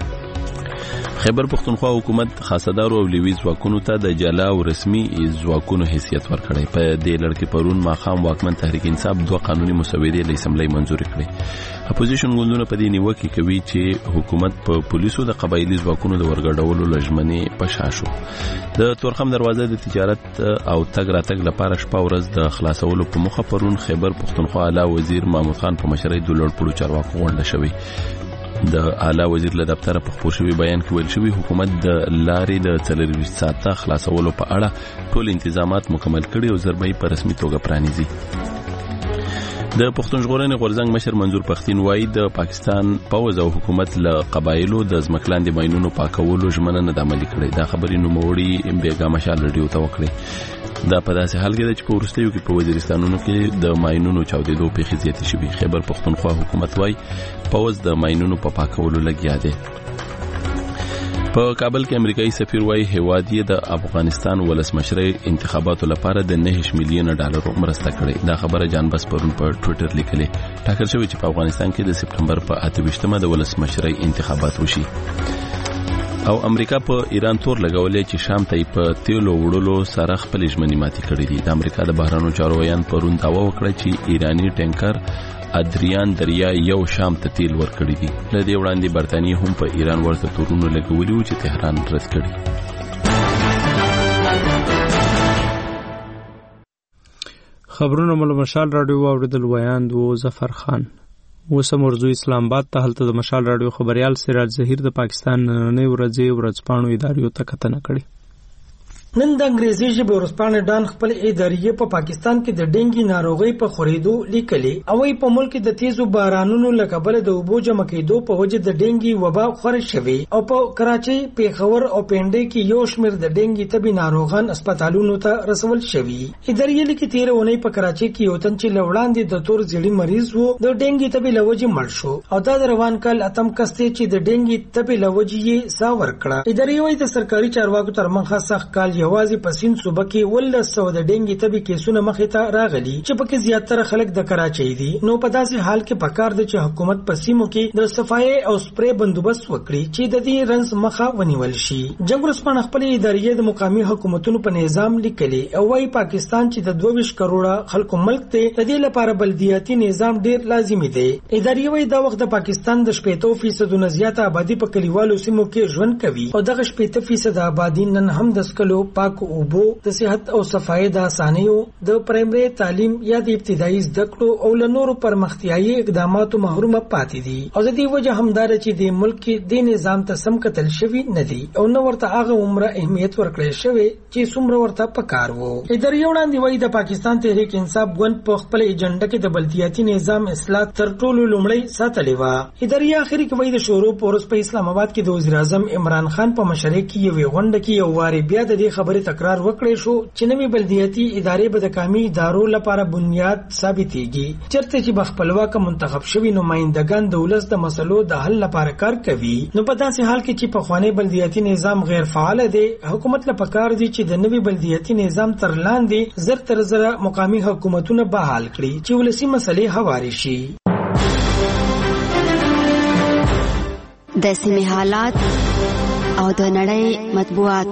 خیبر پختونخوا حکومت خاصدارو او لوی ځواکونو ته د جلا او رسمي ځواکونو حیثیت ورکړی. په دې لړ کې پرون ماښام واکمن تحریک انصاف دوه قانوني مسودې له اسمبلی منزور کړې. اپوزیشن ګوندونه په دې نیوکه کوي چې حکومت په پولیسو د قبایلی ځواکونو د ورګډولو لژمنې په شا شو. د تورخم دروازه د تجارت او تګ راتګ لپاره شپه ورځ د خلاصولو په مخه پرون خیبر پختونخوا اعلی وزیر محمود خان په مشرۍ د لوړپوړو چارواکو غونډه شوې. د اعلی وزیر له دفتر په خبر شوی بیان کې ویل شوی حکومت د لارې د څلرویشت ساعته خلاصولو په اړه ټول انتظامات مکمل کړي او ضربې په رسمي توګه پرانیزي. د پښتون ژغورنې غورځنګ مشر منظور پښتين وایي د پاکستان پوځ او حکومت له قبایلو د ځمکلاندې ماینونو پاکولو ژمنه نه د عملي کړې. دا خبرې نوموړي بیګا مشال رادیو ته وکړې. دا په داسې حال کې چې په وروستیو کې په وزیرستانونو کې د ماینونو چاودېدو پیښې زیاتې شوې. خیبر پختونخوا حکومت وایي پوځ د ماینونو په پاکولو لګیا دی. په کابل کې امریکایي سفیر وایي هیواد یې د افغانستان ولسمشرۍ انتخاباتو لپاره د نه میلیون ډالر مرسته کړې. دا خبره جان بس پرون په ټوئیټر لیکلې. ټاکل شوی چې په افغانستان کې د سپټمبر په اته ویشتمه د ولسمشرۍ انتخابات وشي. او امریکا په ایران تور لګولې چې شام ته په تیلو وړلو سره خپل ژمنې ماتې کړې دي. د امریکا د بهرانو چارو ویان پرون داوا وکړه چې ایرانی ټینکر ادریان دریا یو شام ته تیل ورکړي دي. له دې وړاندې برتانیې هم په ایران ورته تورونه لګولي وو چې تهران رد کړي. خبرونه مل مشال رادیو اوریدل ویاند و ظفر خان. وسه مرزو اسلام آباد ته هلته د مشال رادیو خبريال سراج ظهیر د پاکستان نن ورځې ورځپاڼو ادارو ته کتنه کړې. نن د انګریزي ژبې ورځپاڼې ډان خپل ادارې په پاکستان کې د ډینګي ناروغي په خورېدو لیکلي او په ملک کې د تیزو بارانونو لکبل د اوبو جمع کېدو په وجه د ډینګي وبا خور شوی او په کراچي، پیښور او پنډي کې یو شمېر د ډینګي طبي ناروغان هسپتالونو ته رسول شوی. ادارې لیکي تیر اونۍ په کراچي کې یو تن چې لوړاندې د تور زیړی مریض وو د ډینګي طبي لوجه مړ شو او دا د روان کال اتم کسته چې د ډینګي طبي لوجه یې سا ورکړه. ادارې وايي د سرکاري چارواکو تر منځ سخت کال یوازې په سین صوبه کې ولس سو د ډینګي طبي کیسونه مخې ته راغلي چې پکې زیاتره خلک د کراچۍ دي. نو په داسې حال کې پکار دی چې حکومت په سیمو کې د صفای او سپری بندوبست وکړي چې د دې رنس مخه ونیول شي. جنگ ورسپانه خپل ادارې د مقامی حکومتونو په نظام لیکلي او وايي پاکستان چې د دوه ویشت کروڑه خلکو ملک ته د دې لپاره بلدیاتي نظام ډیر لازمي دی. ادارې وايي دا وخت د پاکستان د شپږ فیصد نه زیاته آبادی په کلیوالو سیمو کې ژوند کوي او دغه شپږ فیصد آبادی نن هم د سکلو پاک اوبو د صحت او صفای د اسانیو د پرایمري تعلیم یا د ابتدایي زده کړو او له نورو پرمختیايي اقداماتو محروم پاتې دي او د دې وجه همدار چې د ملک کې د نظام ته سم قتل شوی نه دي او نو ورته هغه عمره اهمیت ورکړل شوی چې څومره ورته پکار وو. ادارې وړاندې وایي د پاکستان تحریک انصاف ګوند په خپل ایجنډا کې د بلدیاتي نظام اصلاح تر ټولو لومړی ساتلې و. ادارې اخري کې وایي د شورو پورس په اسلام آباد کې د وزیر اعظم عمران خان په مشرۍ کې یو غونډه کې یو واری بیا د دې خبرې تکرار وکړې شو چې نوې بلدیاتي ادارې به د قومي ادارو لپاره بنیاد ثابتېږي چیرته چې بخپلواک منتخب شوی نمائندگان د ولس د مسلو د حل لپاره کار کوي. نو په داسې حال کې چې په خوانی بلدیاتي نظام غیر فعال دی حکومت لپاره کار دی چې د نوې بلدیاتي نظام تر لاندې زر تر زر مقامی حکومتونه بحال کړي چې ولسی مسلې هواري شي. د سیمې حالات او د نړۍ مطبوعات.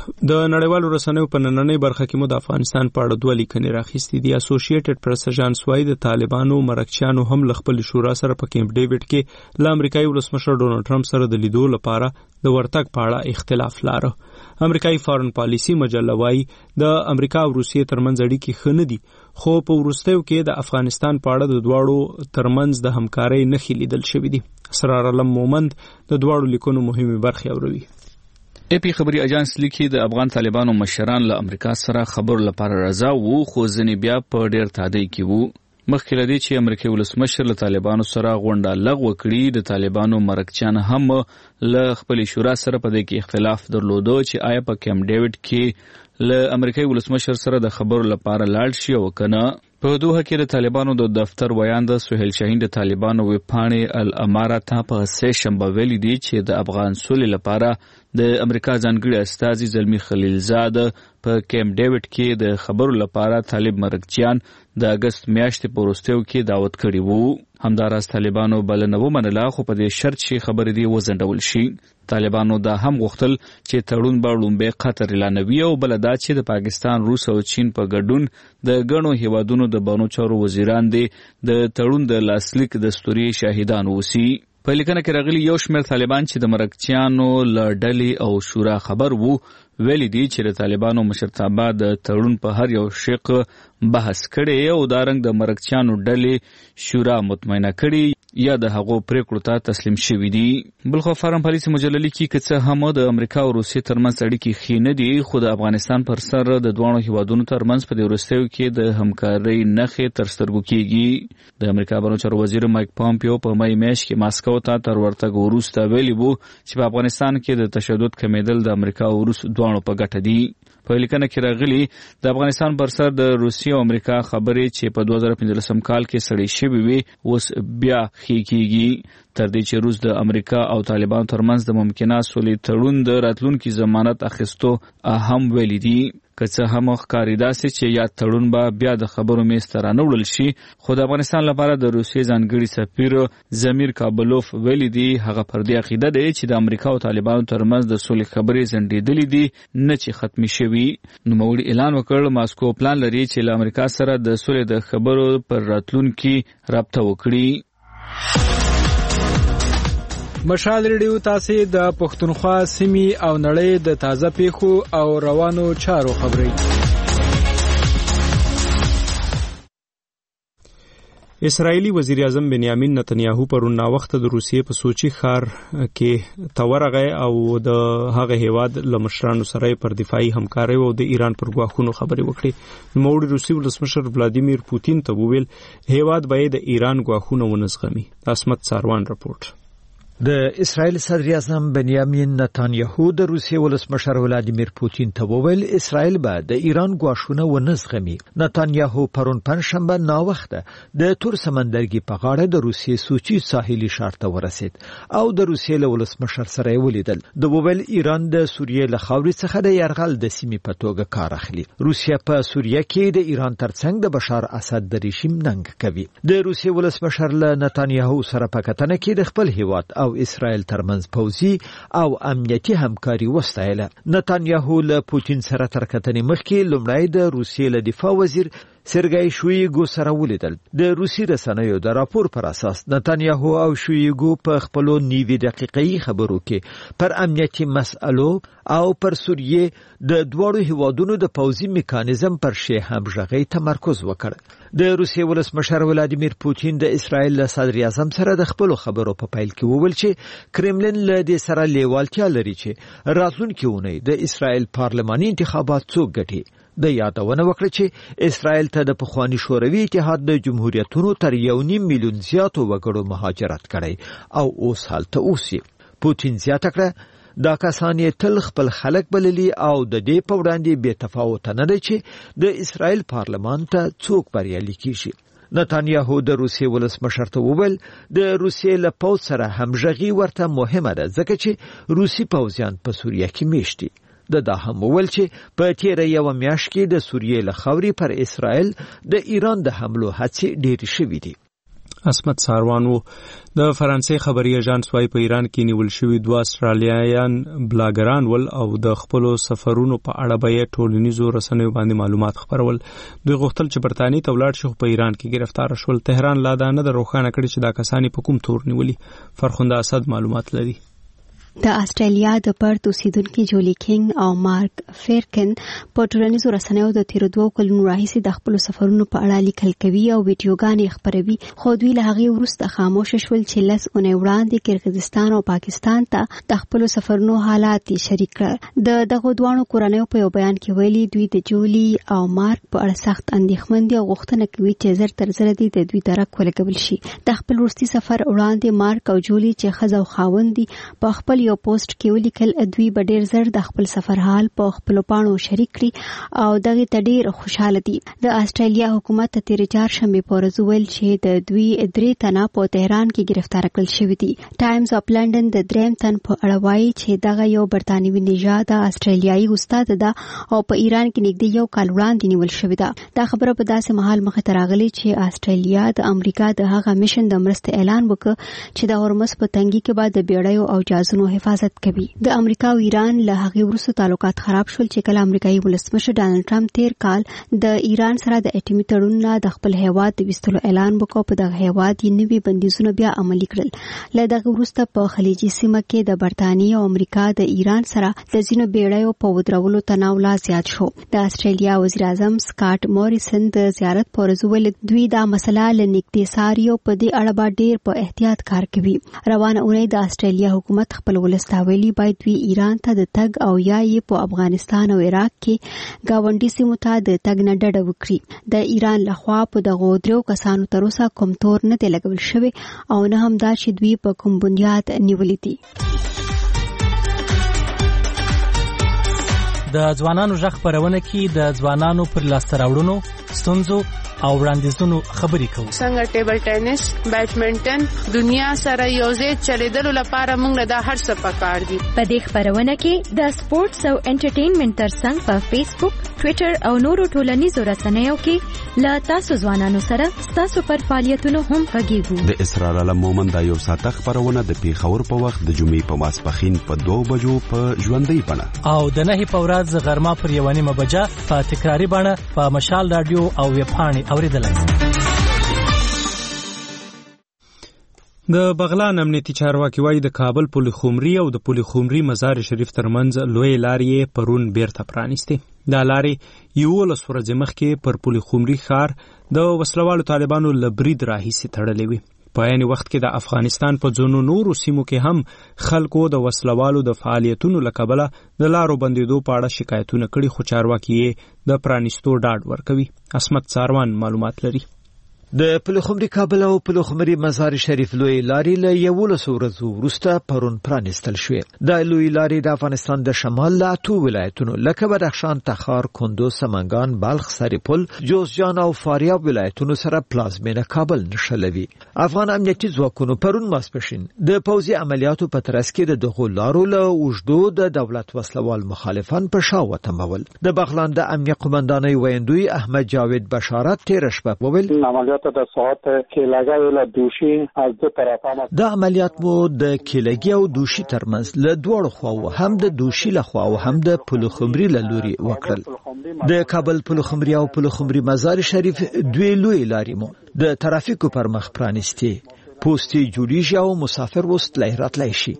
د نړیوالو رسنیو په نننۍ برخه کې مو د افغانستان په اړه دوه لیکنې راخیستې دي. اسوسییټډ پریس اژانس وايي د طالبانو مرکچیانو هم له خپل شورا سره په کیمپ ډیوډ کې له امریکایي ولسمشر ډونالډ ټرمپ سره د لیدو لپاره د ورتګ په اړه اختلاف لاره. امریکایي فارن پالیسی مجله وايي د امریکا او روسیې ترمنځ اړیکې ښه نه دي، خو په وروستیو کې د افغانستان په اړه د دواړو ترمنځ د همکارۍ نښې لیدل شوې دي. اسرار علم مومند د دواړو لیکونو مهمې برخې اوروي. ای پی خبري اژانس لیکي د افغان طالبانو مشران له امریکا سره خبرو لپاره رضا وو، خو ځنې بیا په ډېر تادی کې وو. مخکې له دې چې امریکایي ولسمشر له طالبانو سره غونډه لغوه کړي، د طالبانو مرکچیان هم له خپلې شورا سره په دې کې اختلاف درلوده چې آیا په کیمپ ډیوډ کې له امریکایي ولسمشر سره د خبرو لپاره لاړ شي او کنه. په دوه کې د طالبانو د دفتر ویاند سهیل شاهین د طالبانو ویبپاڼې الاماره ته په سه شنبه ویلي دي چې د افغان سولې لپاره د امریکا ځانګړي استازي زلمی خلیلزاد په کیمپ ډیوډ کې د خبرو لپاره طالب مرکچیان د اگست میاشتې په وروستیو کې دعوت کړي وو. همداراز طالبانو بلنه ومنله، خو په دې شرط چې خبرې دې وځنډول شي. طالبانو دا هم غوښتل چې تړون به لومبۍ قطر اعلانوي او بل دا چې د پاکستان، روس او چین په ګډون د ګڼو هیوادونو د بانو چارو وزیران دي د تړون د لاسلیک دستوري شاهدان اوسي. په لیکنه کې راغلي یو شمېر طالبان چې د مرکچیانو له ډلې او شورا خبر وو ویلي دي چې د طالبانو مشرتابه د تړون په هر یو شق بحث کړي او دا رنګ د مرکچیانو ډلې شورا مطمئنه کړي یا د هغو پریکړو ته تسلیم شوي دي. بلخو فارن پالیسي مجله لیکي که څه هم د امریکا او روسیې ترمنځ اړیکې ښې نه دي، خو د افغانستان پر سر د دواړو هیوادونو ترمنځ په دې وروستیو کې د همکارۍ نښې تر سترګو کېږي. د امریکا بهرنیو چارو وزیر مایک پامپیو په مای میاشت کې ماسکو ته تر ورتګ وروسته ویلي وو چې په افغانستان کې د تشدد کمیدل د امریکا او روس دواړو په ګټه دي. په لیکنه کې راغلي د افغانستان پر سر د روسیې او امریکا خبرې چې په دوه زره پنځلسم کال کې سړې شوې وي اوس بیا ښې کېږي، تر دې چې روس د امریکا او طالبانو ترمنځ د ممکنه سولې تړون د راتلونکي ضمانت اخیستو هم ویلي دي. که څه هم ښکاري داسې چې یا تړون به بیا د خبرو میز ته رانه شي، خو د افغانستان لپاره د روسیې ځانګړي سفیر زمیر کابلوف ویلي دي هغه پر دې عقیده دی چې د امریکا او طالبانو ترمنځ د سولې خبرې ځنډېدلې دي نه چې ختمې شوي. نوموړي اعلان وکړ ماسکو پلان لري چې له امریکا سره د سولې د خبرو پر راتلونکي رابطه وکړي. مشال ریډیو تاسو د پښتونخوا سیمې او نړۍ د تازه پیښو او روانو چارو خبري. اسرایلی وزیر اعظم بنیامین نتنیاهو پرون نا وخت د روسیې په سوچي ښار کې تورغه او د هغه هیواد لمشرانو سره پر دفاعي همکاري او د ایران پر غواخونو خبري وکړي. نوموړي روسي ولسمشر ولادیمیر پوتین ته وویل هیواد باید د ایران غواخونه ونزغمي. اسمت ساروان رپورټ. د اسرائیل صدر اعظم بنیامین نتانیاهو د روسیې ولسمشر ولادیمیر پوتین ته وویل اسرائیل به د ایران غواښونه ونزغمي. نتانیاهو پرون پنځشنبه ناوخته د تور سمندرګي په غاړه د روسیې سوچي ساحلي ښار ته ورسید او د روسیې له ولسمشر سره ولیدل. د وویل ایران د سوریې له خاورې څخه د یرغل د سیمې په توګه کار اخلي. روسیه په سوریه کې د ایران ترڅنګ د بشار اسد د رژیم ننګ کوي. د روسیې ولسمشر له نتانیاهو سره په کتنه کې د خپل هیواد او اسرائیل ترمنځ پوځي او امنیتي همکاري وستایله. نتانیاهو له پوتین سره تر کتنې مخکې لومړی د روسیې له دفاع وزیر سرګای شویګو سره ولیدل. د روسي رسنیو د راپور پر اساس نتانیاهو او شویګو په خپل نیوي دقیقې خبرو کې پر امنیتي مسئلو او پر سوریې د دوړو هیوادونو د پوځي میکانیزم پر شی همغږي تمرکز وکړ. د روسیې ولسمشر ولادیمیر پوتین د اسرائیل له صدر اعظم سره د خپل خبرو په پیل کې وویل چې کرملین له دې سره لیوالتیا لري چې راتلونکي اونۍ د اسرائیل پارلماني انتخابات څوک ګټي. د یادونه وکړه چې اسرائیل ته د پخوانی شوروي اتحاد د جمهوریتونو تر یو نیم میلیون زیاتو وګړو مهاجرت کړي او اوس حالت اوسي. پوتین زیاته کړه دا کسان یې تل خپل خلک بللي او د دې په وړاندې بې تفاوت نه دی چې د اسرائیل پارلمان ته څوک بریالي کیږي. نتانیاهو د روسیې ولسمشر ته وویل د روسیې له پوځ سره همغږي ورته مهمه ده ځکه چې روسي پوځیان په سوریه کې میشتي. د دا هم وویل چې په تیره یو میاشت کې د سوریې له خاورې پر اسرائیل د ایران د حملو هڅې ډېرې شوې دي. اسمت ساروان وو. د فرانسې خبري اژانس وايي په ایران کې نیول شوي دوه استرالیایان بلاګران ول او د خپل سفرونو په اړه به ټولنیزو رسنیو باندې معلومات خبرول. دوی غوښتل چې برتانیې ته ولاړ شي خو په ایران کې گرفتار شول. تهران لا دا نه روښانه کړی چې دا کسانی په کوم تور نیولي. فرخنده اسد معلومات لري. د استرالیا د پرت اوسیدونکو جولی کینګ او مارک فیرکن په ټولنیزو رسنیو د تیر دوه کلونو راهیسې د خپل سفرونو په اړه لیکل کوي او ویډیوګانې خپروي، خو دوی له هغې وروسته خاموش شول چې لس اونۍ وړاندې کرغیزستان او پاکستان ته د خپل سفرونو حالات شریک کړل. د دغو دواړو کورنیو په یو بیان کې ویلي دوی د جولی او مارک په اړه سخت اندېښمن دي او غوښتنه کوي چې زر تر زره دي د دوی درک ولګول شي. د خپل وروستي سفر وړاندې مارک او جولی چې ښځه او خاوند دي په خپل یو پوسټ کې ولیکل دوی به ډیر زر د خپل سفر حال په خپل پاڼو شریک کړي او دغه ته ډیر خوشاله دي. د استرالیا حکومت ته تیر چهارشنبه په ورځ ویل چې د دوی درې تنه په تهران کې گرفتار کړل شوي دي. ټایمز اف لندن د دریم تن په اړه وایي چې دغه یو برتانوي نژاده استرالیایي استاد ده او په ایران کې نږدې یو کال وړاندې نیول شوې ده. دا خبره په داسې مهال مخې ته راغلې چې استرالیا د امریکا د هغه میشن د مرستې اعلان وکړ چې د هرمز په تنګي کې بعد د بیړیو او جهازونو حفاظت کوي. د امریکا او ایران له هغې وروسته تعلقات خراب شول چې کله امریکایي ولسمشر ډانلډ ټرمپ تیر کال د ایران سره د اټومي تړون نه د خپل هیواد د ویستلو اعلان وکړ. په دغه هیواد یې نوي بندیزونه بیا عملي کړل. له دغه وروسته په خلیجي سیمه کې د برتانیې او امریکا د ایران سره د ځینو بیړیو په ودرولو تناو لا زیات شو. د استرالیا وزیر اعظم سکاټ موریسن د زیارت په ورځ ویل دوی دا مسله له نږدې څاري او په دې اړه به ډیر په احتیاط کار کوي. روانه اونۍ د استرالیا حکومت خپل ولس ته ویلي باید دوی ایران ته د تګ او یا یې په افغانستان او عراق کې گاونډي سیمو ته د تګ نه ډډه وکړي. د ایران لخوا په دغو دریو کسانو تر اوسه کوم تور نه دی لګول شوی او نه هم دا چې دوی په کوم بنیاد نیولي دي. د ځوانانو غږ خپرونه کې د ځوانانو پر لاسته راوړنو، ستونزو او وړاندیزونو خبرې کوو. څنګه ټیبل ټینس، بیډمنټن دنیا سره یوځای چلیدلو لپاره موږ له دا هر څه پکار دي. په دې خبرونه کې د سپورتس او انټرټینمنټ ترڅنګ په فیسبوک، ټوئیټر او نورو ټولنیزو رسنیو کې له تاسو ځوانانو سره تاسو پر فعالیتونو هم غږیږو. د اسرار علم مومند د یو ساعت خبرونه د پیښور په وخت د جمعې په ماسپښین په دوه بجو په ژوندۍ بڼه او د نهي په ورځ غرمه پر یو نیمه بجه په تکراری بڼه په مشال رادیو او ویب پاڼې اوریدلای شئ. د بغلان امنیتي چارواکي وايي د کابل پل خمري او د پل خمري مزار شریف ترمنځ لوی لارې پرون بیرته پرانیستي. دا لارې یولس ورځې مخکې پر پل خمري ښار د وسلوالو طالبانو له برید راهیسې تړلې وي. په عین وخت کې د افغانستان په ځینو نورو سیمو کې هم خلکو د وسلوالو د فعالیتونو له کبله د لارو بندېدو په اړه شکایتونه کړي، خو چارواکي یې د پرانیستو ډاډ ورکوي. اسمت ساروان معلومات لري. د پلخمري کابل او پلخمري مزار شریف لوی لارې له یولس ورځو وروسته پرون پرانیستل شوې. د لوی لارې د افغانستان د شمال له اتو ولایتونو لکه بدخشان، تخار، کندوز، سمنګان، بلخ، سرپل، جوزجان او فاریاب ولایتونو سره پلازمینه کابل نښلوي. افغان امنیتي ځواکونو پرون ماسپښین د پوځي عملیاتو په ترڅ کې د دغو لارو له اوږدو د دولت وسلوال مخالفان په شا وتمول. د بغلان د امنیه قومندانۍ ویندوی احمد جاوید بشارت تیر شپه وویل د ساعت کیلګي له دوشي از دو طرفه د عملیات مو د کیلګي او دوشي ترمنځ له دوړو خواو هم د دوشي له خوا او هم د پلخمري له لوري وکړل. د کابل پلخمري او پلخمري مزار شریف دوی لوی لارې مو د ترافیکو پر مخ پرانیستي. پوسټي جوړیږي او مسافر وست لهرات لای شي.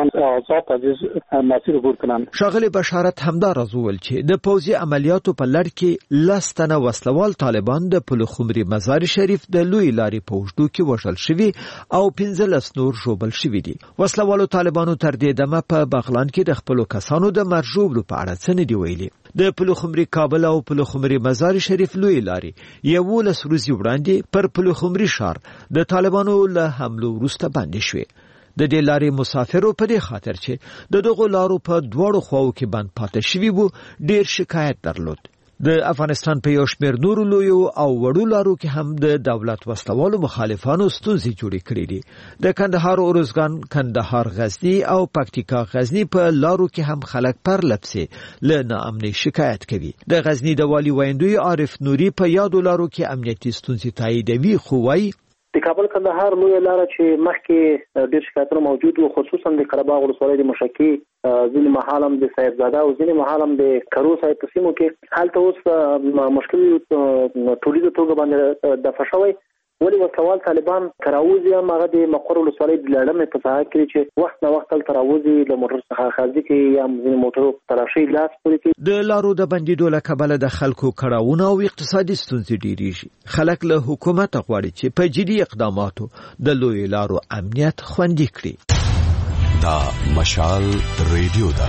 شاغلی بشارت همدار ازول چې د پوځي عملیاتو په لړ کې لستنه وسلوال طالبان د پلخمري مزار شریف د لوی لارې په وجدو کې وژل شوي او پنځلس نور ژوبل شوي دي. وسلوالو طالبانو تر دې دمه په بغلان کې د خپلو کسانو د مرجوبلو په اړه څه نه دی ویلي. د پلخمري کابل او پلخمري مزار شریف لوی لارې یولس ورځې وړاندې پر پلخمري ښار د طالبانو له حملو وروسته بندې شوې. د دې لارې مسافرو په دې خاطر چې د دغو لارو په دواړو خواو کې بند پاتې شوي وو ډیر شکایت درلود. د افغانستان په یو شمېر نورو لویو او وړو لارو کې هم د دولت وسلوالو مخالفانو ستونزې جوړې کړې دي. د کندهار اورزګان، کندهار غزنی او پکتیکا غزنی په لارو کې هم خلک پر لپسې له ناامنۍ شکایت کوي. د غزنی د والي ویندوی عارف نوري په یادو لارو کې امنیتي ستونزې تاییدوي، خو وايي د کابل کندهار لوی لار چې مخکې ډېر شکایتونه موجود وو، خصوصا د قره باغ ولسوالۍ د مشکی ځینې محالم د صاحبزاده او ځینې محالم د کرو صاحب په سیمو کې هلته اوس مشکل ټولید توګه باندې دفع شوی. ولی وسوال طالبان تراوزي هم هغه د مقر ولسوالۍ د لړمې په ساحه کې چې وخت نه وخت تراوزي له موټر څخه خارجي کې یا ځینې موټرو تلاشي لاس پورې کې د لارو د بندیدو له کبله د خلکو کړهونه او اقتصادي ستونزې ډېریږي. خلک له حکومت غواړي چې په جدي اقداماتو د لوی لارو امنیت خوندي کړي. دا مشال ریډیو دا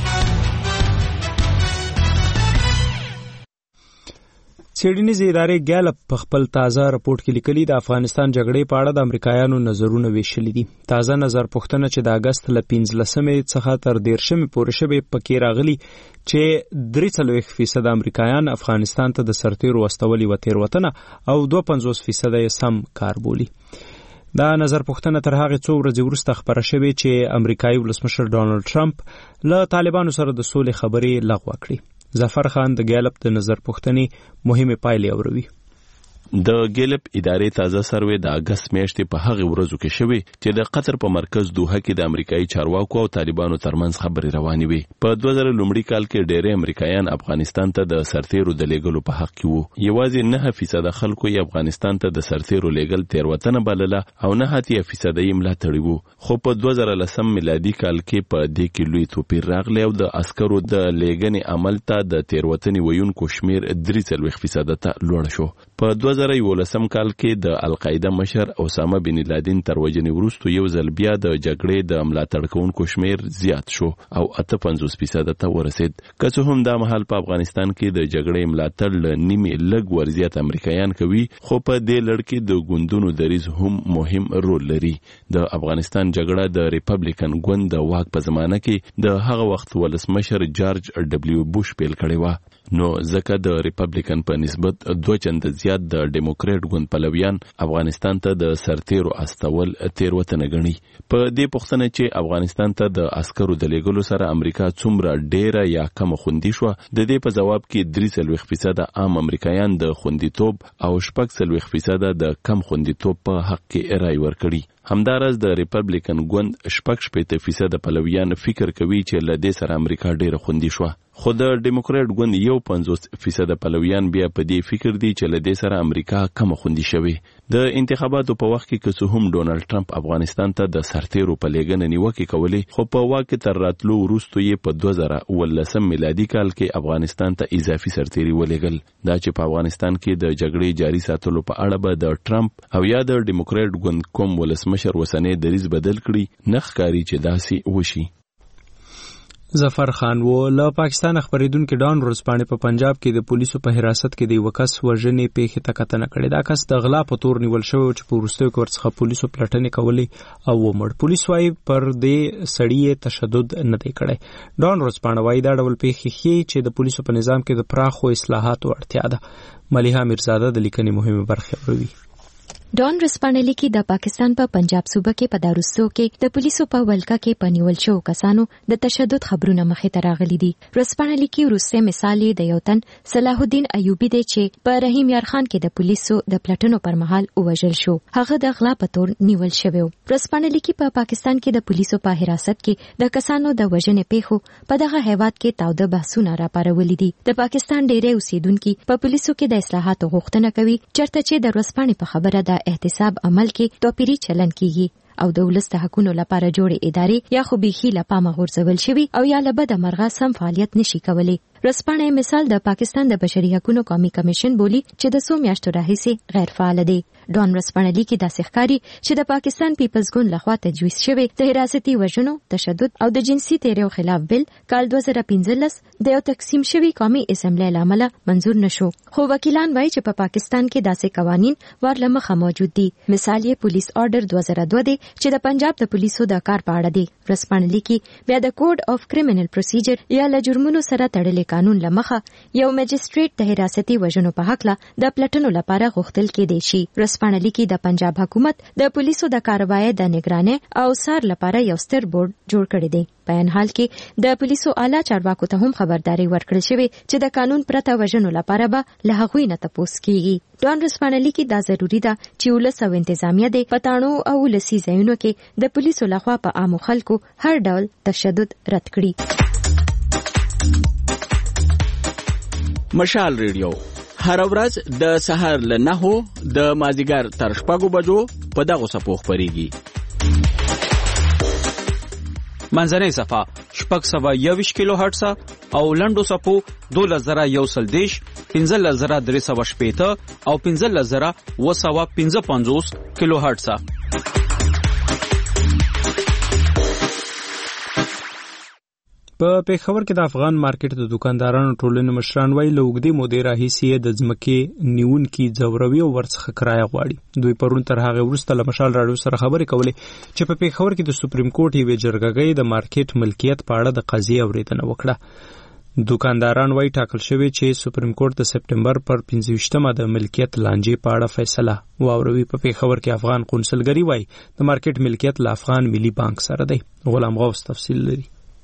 څېړنیزې ادارې ګالپ په خپل تازه راپورټ کې لیکلي د افغانستان جګړې په اړه د امریکایانو نظرونه ویشلي دي. تازه نظر پوښتنه چې د اګست له پنځلسمې څخه تر دېرشمې پورې شوې پکې راغلي چې درې څلوېښت فیصد امریکایان افغانستان ته د سرتیرو واستول یوه تېروتنه او دوه پنځوس فیصده یې سم کار بولي. دا نظر پوښتنه تر هغې څو ورځې وروسته خپره شوې چې امریکایي ولسمشر ډانلډ ټرمپ له طالبانو سره د سولې خبرې لغوه کړې. ظفر خان د ګالپ د نظر پوښتنې مهمه پایلې اوروي. د ګالپ ادارې تازه سروې د اګست میاشتې په هغه ورځو کې شوې چې د قطر په مرکز دوحه کې د امریکایي چارواکو او طالبانو ترمنځ خبرې روانې وي. په دوه زره لومړي کال کې ډېری امریکایان افغانستان ته د سرتیرو د لیږلو په حق کې وو. یوازې نه فیصد خلکو یې افغانستان ته د سرتیرو لیږل تېروتنه بلله او نه اتیا فیصد یې ملاتړي وو. خو په دوه زره لسم میلادي کال کې په دې کې لوی توپیر راغلی او د عسکرو د لیږنې عمل ته د تېروتنې ویونکو شمیر درې څلوېښت فیصد ته لوړ شو. په دوه زره یولسم کال کې د القاعده مشر اسامه بن لادن تر وژنې وروسته یو ځل بیا د جګړې د ملاتړ کوونکو شمیر زیات شو او اته پنځوس فیصد ته ورسید. که څه هم دا مهال په افغانستان کې د جګړې ملاتړ له نیمې لږ ورزیات امریکایان کوي، خو په دې لړ کې د ګوندونو دریځ هم مهم رول لري. د افغانستان جګړه د ریپبلیکن ګوند د واک په زمانه کې د هغه وخت ولسمشر جارج ډبلیو بوش پیل کړی و. نو ځکه د ریپبلیکن په نسبت دوه چنده زیات د ډیموکریټ ګوند پلویان افغانستان ته د سرتیرو استول تېروتنه ګڼي. په دې پوښتنه چې افغانستان ته د عسکرو د لیږلو سره امریکا څومره ډیره یا کم خوندي شو، د دې په جواب کې درې څلوېښت فیصد عام امریکایان د خوندیتوب او شپږ څلوېښت فیصد د کم خوندیتوب په حق کې رای ورکړي. همدارس د ریپبلیکن ګوند شپږ شپېته فیصد پلویان فکر کوي چې له دې سره امریکا ډیره خوندي شو. خو د ډیموکریټ ګوند یو پنځوس فیصد پلویان بیا په دې فکر دي چې له دې سره امریکا کم خوندي شوی. د انتخاباتو په وخت کې که هم ډونالد ټرمپ افغانستان ته د سرتیرو په لیږنه نیوکې کولې، خو په واک تر راتلو وروسته یې په دوه زره ولسم میلادي کال کې افغانستان ته اضافي سرتیري ولېږل. دا چې په افغانستان کې د جګړې جاري ساتلو په اړه به د ټرمپ او یا د ډیموکریټ ګوند کوم ولسمشر وسنې دریځ بدل کړي، نه ښکاري چې داسې وشي. ظفر خان و له پاکستان خبرېدونکو ډان ورځپاڼې په پنجاب کې د پولیسو په حراست کې د یو کس وژنې پیښې ته کتنه کړې. دا کس د غلا په تور نیول شوی چې په وروستیو کې ورڅخه پولیسو پلټنې کولې او ومړ. پولیس وايي پر دې سړي تشدد نه دی کړی. ډان ورځپاڼه وايي دا ډول پیښې ښیي چې د پولیسو په نظام کې د پراخو اصلاحاتو اړتیا ده. ملیحه میرزاده د لیکنې مهمه برخه وروي. ډان ورځپاڼه لیکي د پاکستان په پنجاب صوبه کې په داروستو کې د پولیسو په ولکه کې په نیول شوو کسانو د تشدد خبرونه مخې ته راغلي دي. ورځپاڼه لیکي وروستی مثال یې د یو تن صلاح الدین ایوبي دی چې په رحیم یار خان کې د پولیسو د پلټنو پر مهال ووژل شو. هغه د غلا په تور نیول شوی و. ورځپاڼه لیکي په پاکستان کې د پولیسو په حراست کې د کسانو د وژنې پیښو په دغه هیواد کې تاوده بحثونه راپارولي دي. د پاکستان ډېری اوسیدونکي په پولیسو کې د اصلاحاتو غوښتنه کوي، چېرته چې د ورځپاڼې په خبره د احتساب عمل کې توپیری چلن کیږي او د ولس د حقونو لپاره جوړې ادارې یا خو بیخي له پامه غورځول شوي او یا له بده مرغه سم فعالیت نشي کولی. ورځپاڼه مثال د پاکستان د بشري حقوقو قومي کمیشن بولی چې د څو میاشتو راهیسې غیر فعال دی. ډان ورځپاڼه لیکي داسې ښکاري چې د پاکستان پیپلز ګوند لخوا تجویز شوی د حراستي وژنو، تشدد او د جنسي تیریو خلاف بل کال دوه زره پنځلس د یو تقسیم شوی قومي اسمبلی له امله منظور نشو. خو وکیلان وایي چې په پا پاکستان کې داسې قوانین ورله مخه موجود دي. مثال یې پولیس آرډر دوه زره دوه دی چې د پنجاب د پولیسو د کار په اړه دی. ورځپاڼه لیکي بیا د کوډ اف کریمینل پروسیجر یا له جرمونو سره تړلې قانون لمخه یو مجستریټ د حراستي وژنو په حق له د پلټنو لپاره غوښتل کېدی شي. رسپانه لیکي د پنجاب حکومت د پولیسو د کاروایی د نگرانۍ او څار لپاره یو ستر بورډ جوړ کړی دی. په ان حال کې د پولیسو اعلی چارواکو ته هم خبرداري ورکړل شوې چې د قانون پرته وژنو لپاره به له هغوی نه تپوس کیږي. ډان رسپانه لیکي دا ضروری ده چې ولس او انتظامیه د پټانو او ولسي ځایونو کې د پولیسو لخوا په عامو خلکو هر ډول تشدد رد کړي. مشال ریډیو هر ورځ د سهار له نهو د مازیګر تر شپږو بجو په دغه صفو خبريږي. منځنۍ صفه شپږ سوه یوویشت کیلو هرټز او لنډو صفو دولس زره یو سل دیش پنځلس زره درې سوه شپېته او پنځلس زره اوه سوه پنځه پنځوس کیلو هرټز. په پیښور کې د افغان مارکیټ د دکاندارانو ټولنې مشران وایي له اوږدې مودې راهیسې د ځمکې نیونکي ځوروي او ورڅخه کرایه غواړي. دوی پرون تر هغې وروسته له مشال راډیو سره خبرې کولې چې په پیښور کې د سپریم کورټ یوې جرګګۍ د مارکیټ ملکیت په اړه د قضیې اورېدنه وکړه. دکانداران وایي ټاکل شوی چې سپریم کورټ د سپټمبر پر پنځه ویشتمه د ملکیت لانجې په اړه فیصله واوروي. په پیښور کې افغان قونسلګري وایي د مارکیټ ملکیت له افغان ملي بانک سره دی. غلام غوث تفصیل لري.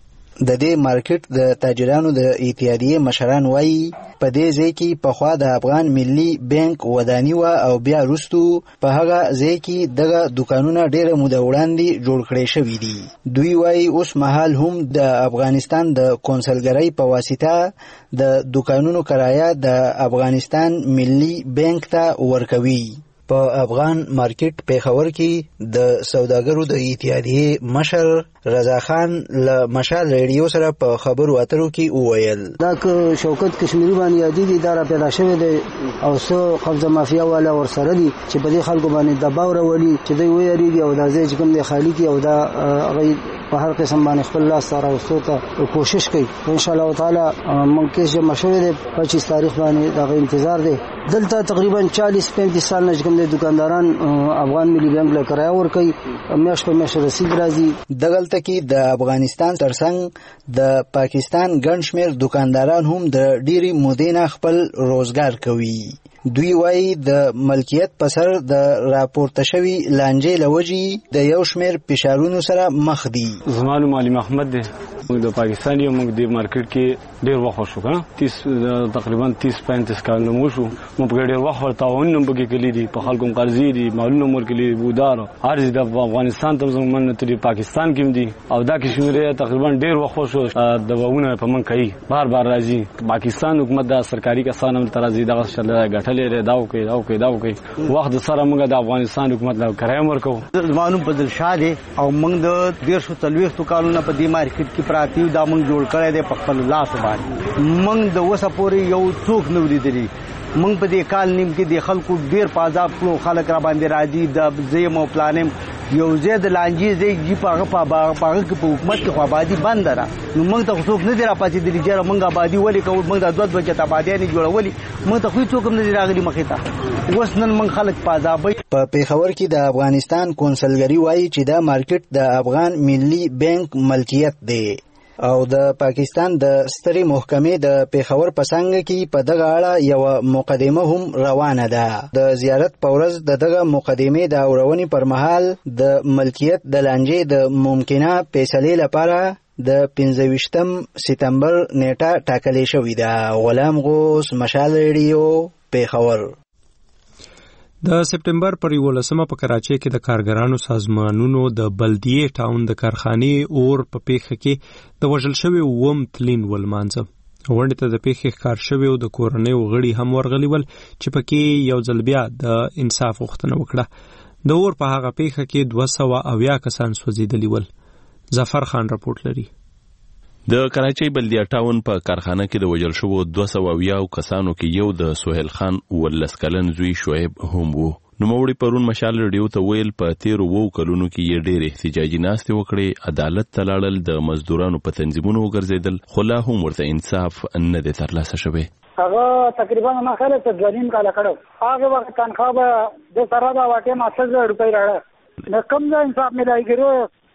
د دې مارکیټ د تاجرانو د اتحادیې مشران وایي په دې ځای کې پخوا د افغان ملي بانک وداني و او بیا وروستو په هغه ځای کې دغه دکانونه ډېره موده وړاندې جوړ کړي شوي دي. دوی وایي اوس مهال هم د افغانستان د قونسلګرۍ په واسطه د دکانونو کرایه د افغانستان ملي بانک ته ورکوي. په افغان مارکیټ پیښور کې د سوداګرو د اتحادیې مشر رضا خان له مشال ریډیو سره په خبرو اترو کې وویل دا که شوکت کشمیری باندې یادېږي دا را پیدا شوی دی او څو قبضه مافیا والا ورسره دي چې په دې خلکو باندې دباو راولي چې دوی ویریږي او دا ځای چې کوم دی خالي کړي او دا هغوی په هر قسم باندې خپل لاس سره راوستو ته کوشش کوي. ان شاء الله تعالی موږ کیس جمع شوی دی پچیس تاریخ باندې دغه انتظار دی. دلته تقریبا چالیس پینتیس سال نه کوم دی دکانداران افغان ملي بانک له کرایه ورکوي میاشت په میاشت رسید راځي. دغلته کې د افغانستان ترڅنګ د پاکستان ګڼ شمېر دکانداران هم د ډېرې مودې نه خپل روزګار کوي. دوی وایي د ملکیت په سر د راپورته شوي لانجې له وجې د یو شمېر فشارونو سره مخ دي. زما نوم علي محمد دی. موږ د پاکستان یو موږ د مارکیټ کې ډېر وخت شو کنه تیس تقریبا تیس پینتیس کال مو شو. موږ په ډېر وخت تعاون هم پکې کړی دي په خلکو قرضې دي مالونه مور کړي بودار ارز د افغانستان ته زموږ نه تر پاکستان کې دي او دا کشمیر تقریبا ډېر وخت شو د وونه په من کوي بار بار راځي. پاکستان حکومت د سرکاري کسان هم تر ازي دغه شل غټل لري داو کوي داو کوي داو کوي وخت سره موږ د افغانستان حکومت له کرایه ورکو. زمانو بدل شاده او موږ د ډیر شو تلويختو کالونه په دې مارکیټ کې پراتی دا موږ جوړ کړی دی په خپل لاس باندې. موږ د وسه پورې یو څوک نه ولیدلی. موږ په دې کال نیم کې د خلکو ډیر پازاب کړو خلک را باندې راځي د زیم او پلانم یو زید لانجې زی جی پاغه پاغه کې په حکومت کې آبادی بند را نو موږ ته څوک نه دی را پاتې د لجره موږ آبادی ولې کوو موږ د دوه بچت آبادی نه جوړولې موږ ته خو څوک نه دی راغلی مخې ته اوس نن موږ خلک پازابي. په پیښور کې د افغانستان قونسلګري وایي چې دا مارکیټ د افغان ملي بانک ملکیت دی او د پاکستان د ستري محکمې د پیښور په څنګه کې په دغه اړه یو مقدمه هم روانه ده. د زیارت په ورځ د دغه مقدمې د اورونې پر مهال د ملکیت د لانجې د ممکنه فیصلې لپاره د پنځه ویشتم سپتمبر نیټه ټاکلې شوې ده. غلام غوث مشال ریډیو پیښور. د سپټمبر پر یولسمه په کراچۍ کې د کارګرانو سازمانونو د بلدیې ټاون د کارخانې اور په پیښه کې د وژل شوي اووم تلین ولمانځه. غونډې ته د پیښې ښکار شوي او د کورنیو غړي هم ورغلي ول چې پکې یو ځل بیا د انصاف غوښتنه وکړه. د اور په هغه پیښه کې دوه سوه اویا کسان سوځېدلي ول. ظفر خان راپورټ لري. د کراچۍ بلدیه ټاون په کارخانه کې د وژل شوو دوه سوه اویا کسانو کې یو د سهیل خان ولس کلن زوی شعیب هم و. نوموړي پرون مشال ریډیو ته ویل په تیرو اوو کلونو کې یې ډېرې احتجاجي ناستې وکړې عدالت ته لاړل د مزدورانو په تنظیمونو وګرځېدل خو لا هم ورته انصاف نه دی ترلاسه شوی. هغه تقریبا ما خاله ته دوه نیم کاله کړو هغه وخت تنخواه به د سره دا واقع ما څه روپۍ راړه نه کم ځای انصاف ملایي ګرو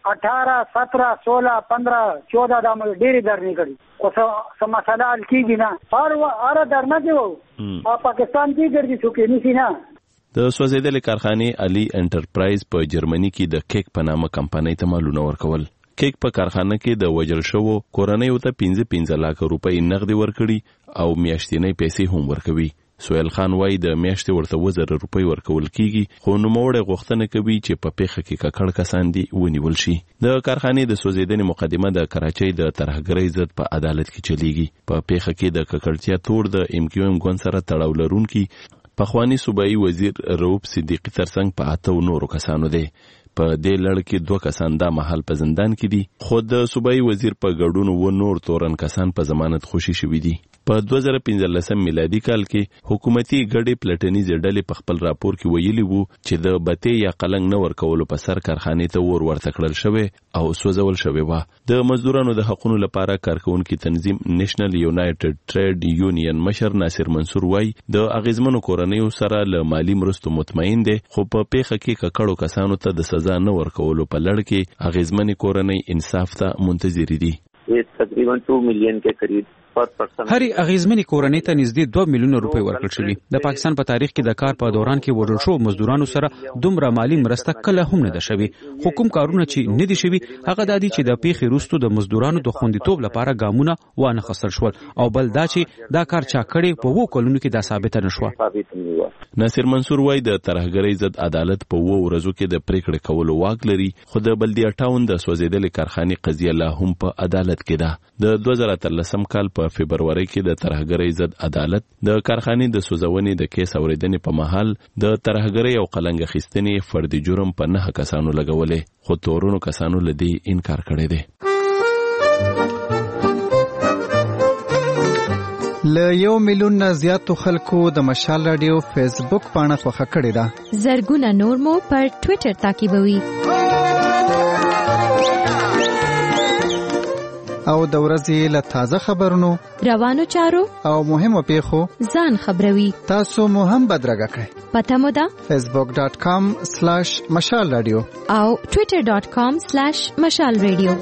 अठारह सत्रह सोलह पंद्रह चौदह دا موږ ډېری درنې کړي او څه مسله حل کیږي نه هر هر درنه دی او پاکستان کې ګرځي څوک نشي نه. د سوځیدلې کارخانې علي انټرپرایز په جرمني کې د کیک په نامه کمپنۍ ته مالونه ورکول. کیک په کارخانه کې د وجل شوو کورنۍ ته پنځه پنځه لک روپۍ نغدي ورکړي او میاشتنۍ پیسې هم ورکوي. سویل خان وای د میاشتې ورته وزر روپۍ ورکول کیږي خو نوموړی غوښتنه کوي چې په پیښه کې ککړ کسان دي ونیول شي. د کارخانې د سوځیدنې مقدمه د کراچۍ د ترهګرۍ ضد په عدالت کې چلیږي. په پیښه کې د ککړتیا تور د ام کیو ام ګوند سره تړاو لرونکي پخوانی صوبایي وزیر رؤوف صدیقي ترڅنګ په اته نورو کسانو دی. په دې لړ کې دوه کسان دا مهال په زندان کې دي خو د صوبایي وزیر په ګډون و نور تورن کسان په ضمانت خوشي شوي دي. په دوه زره پنځلسم میلادي کال کې حکومتي ګډې پلټنیزې ډلې په خپل راپور کې ویلي وو چې د بتې یا قلنګ نه ورکولو په سر کارخانې ته ور ورته کړل شوی او سوځول شوی و. د مزدورانو د حقوقو لپاره کارکونکو تنظیم نېشنل یونایټډ ټریډ یونین مشر ناصر منصور وای د اغیزمنو کورنیو سره له مالی مرستو مطمئن دي خو په پیښه کې ککړو کسانو ته د سزا نه ورکولو په لړ کې اغیزمنې کورنۍ انصاف ته منتظر دي. تقریبا دو میلیون کې قریب هرې اغیزمنې کورنۍ ته نږدې دوه میلیونه روپۍ ورکړل شوي. د پاکستان په تاریخ کې د کار په دوران کې وژل شوو مزدورانو سره دومره مالی مرسته کله هم نه ده شوې. خو کوم کارونه چې نه دي شوي هغه دا دي چې د پیښې وروسته د مزدورانو د خوندیتوب لپاره ګامونه وانه خستل شول او بل دا چې دا کار چا کړی په وو کلونو کې دا ثابته نه شوه. ناصر منصور وای د ترهګرۍ ضد عدالت په وو ورځو کې د پریکړې کولو واک لري خو د بلدیه ټاون د سوځیدلې کارخانې قضیه لا هم په عدالت کې ده. د دوه زره اتلسم کال په فبروري کې د ترهګرۍ ضد عدالت د کارخانې د سوځونې د کیس اوریدنې په محل د ترهګرۍ او قلنګ اخیستنې فردي جرم په نه کسانو لګولې خو تورونو کسانو لدی انکار کړی دی. ل یو میلیون نه زیاتو خلکو د مشال رادیو فیسبوک پاڼه خوښه کړې ده. زرګونه نور مو پر ټوئیټر تعقیبوي او د ورځې له تازه خبرونو روانو چارو او مهمو پیښو ځان خبروي. تاسو مو هم بدرګه کړئ. پته مو ده فیسبوک ډاٹ کام سلیش مشال رادیو او ټوئیټر ډاٹ کام سلیش مشال رادیو.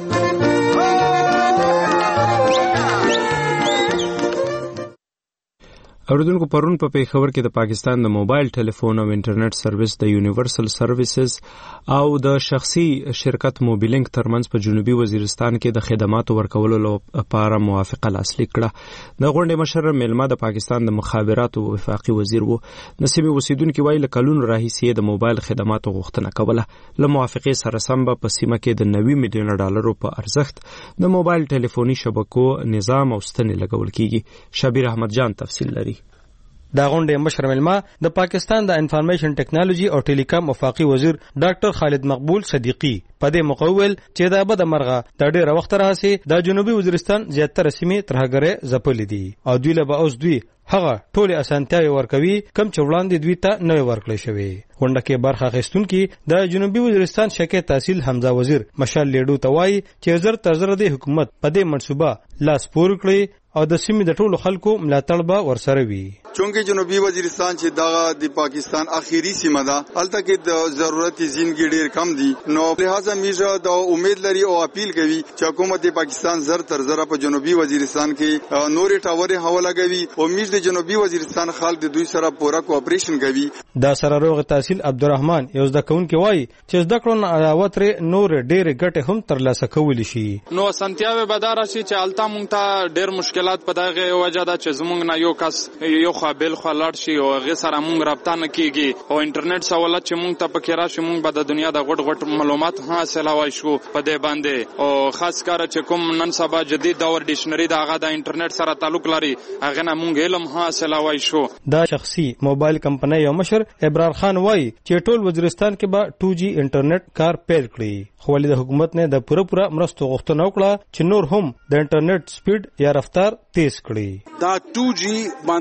اوریدونکو پرون په پیښور کې د پاکستان د موبایل ټلیفون او انټرنیټ سرویس د یونیورسل سرویسز او د شخصي شرکت موبیلینک ترمنځ په جنوبي وزیرستان کې د خدماتو ورکولو لپاره موافقه لاسلیک کړه. د غونډې مشر میلمه د پاکستان د مخابراتو وفاقي وزیر وو. نسیمه اوسیدونکو وایي له کلونو راهیسې د موبایل خدماتو غوښتنه کوله. له موافقې سره سم په سیمه کې د نوي میلیون ډالرو په ارزښت د موبایل ټلیفوني شبکو نظام او ستنې لګول کیږي. شبیر احمد جان تفصیل لري. دا غونډه مشر ملما د پاکستان د انفارمیشن ټیکنالوژي او ټیلیکام وفاقي وزیر ډاکټر خالد مقبول صدیقی په دې مقول چې دا به د مرغه د ډېر وخت راځي د جنوبي وزیرستان زیاتره سیمې ترهګرې زپلې دي او دوی له به اوس دوی هغه ټولې اسانتیاوې ورکوي کم چې وړاندې دوی ته نه ورکړل شوی. غونډه کې برخه اخیستونکي د جنوبي وزیرستان شکه تحصیل حمزه وزیر مشال لیډو ته وایي چې زر تر زر د حکومت په دې منصوبه لاس پور کړی او د سیمې د ټولو خلکو ملاتړ به ورسره وي. چونکه جنوبي وزیرستان چې دغه د پاکستان اخیری سیمه ده الته کې د ضرورت زندګي ډیر کم دي نو لہذا میجا د امید لري او اپیل کوي چې حکومت پاکستان زر تر زر په جنوبي وزیرستان کې نورې ټاورې حواله کوي او میج د جنوبي وزیرستان خلک د دوی سره پوره کوآپریشن کوي. دا سره روغ تحصیل عبدالرحمن یو ځکه کوونکی وایي چې زده کړو نه علاوه تر نور ډېر ګټه هم ترلاسه کولی شي. نو سنتیاوي بدار شي چې التا مونږ ته ډېر مشکلات په دغه وجه ده چې زمونږ نه یو کس یو خابل خلاړ شي او هغه سره مونږ رابطه نه کیږي او انټرنیټ سہولت چې مونږ ته پکې راشي مونږ به د دنیا د غټ غټ معلومات حاصلوي شو په دې باندې او خاص کار چې کوم نن سبا جدید دور ډکشنری د هغه د انټرنیټ سره تعلق لري هغه نه مونږ علم حاصلوي شو. دا شخصي موبایل کمپنۍ یو مشر ابرار خان وایي چې ټول وزیرستان کې به ټو جی انټرنیټ کار پیل کړي خو ولې د حکومت نه د پوره پوره مرستو غوښتنه وکړه چې نور هم د انټرنیټ سپیډ یا رفتار تیز کړي. دا ټو جی باندې د کورج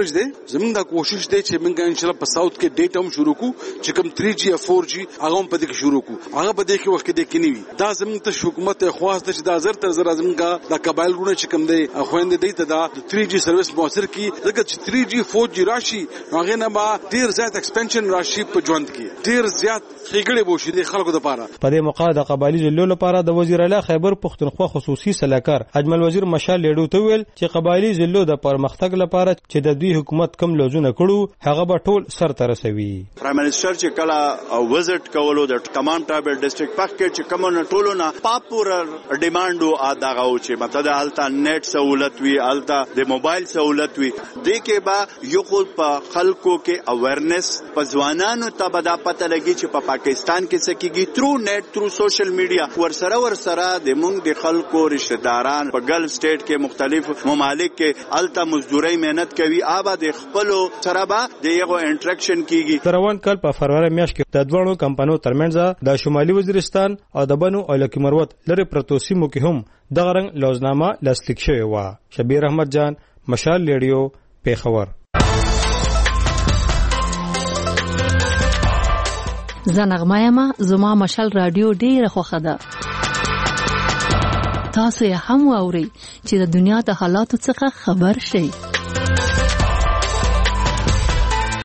کوشش دی زمونږ دا کوشش دی چې موږ ان شاء الله په ساوث کې ډیټا هم شروع کو چې کوم تھری جی یا فور جی هغه هم په دې کې شروع کو هغه په دې کې وخت کې کې نیوي دا زمونږ ته حکومت خواست چې دا زر تر زر زمونږ د قبایل ګونه چې کوم دی خويند دی ته دا تھری جی سرویس موثر کی ځکه چې تھری جی فور جی راشي هغه نه با ډیر زیات ایکسپنشن راشي په ژوند کې ډیر زیات خېګړې بوشي د خلکو لپاره. په دې موقع د قبایلی ضلعو لپاره د وزیر اعلی خیبر پختونخوا خصوصي سلاکار اجمل وزیر مشال لیډو ته ویل چې قبایلی ضلعو د پرمختګ لپاره چې د دوی حکومت کم لوزونه کړو هغه به ټول سر ته رسوي. پرایم منسٹر چې کله وزټ کولو د کمان ټرایبل ډیسټریکټ پک کې چې کومه ټولونه پاپولر ډیمانډو اداغه او چې مطلب التا نت سہولت وی التا د موبایل سہولت وی د کې با یو خو په خلکو کې اویرنس په ځوانانو ته به دا پته لګي چې په پاکستان کې څه کیږي تھرو نت تھرو سوشل میډیا ورسره ورسره د مونږ د خلکو رشتہ داران په ګلف سټیټ کې مختلف ممالک کې التا مزدوري مهنت کوي آبا د خپل سره به د یو انټریکشن کیږي. روان کال په فروری میاشت کې د دوه کمپنیو ترمنځ د شمالي وزیرستان او د بنو الکی مروت لري پروتوسیمو کې هم دغه رنګ لوزنامه لاسلیک شوی و. شبیر احمد جان مشال ریډیو پیښور. زنغمایما زما مشال رادیو ډیره خوښه ده. تاسو یې هم واورئ چې د دنیا د حالاتو څخه خبر شئ.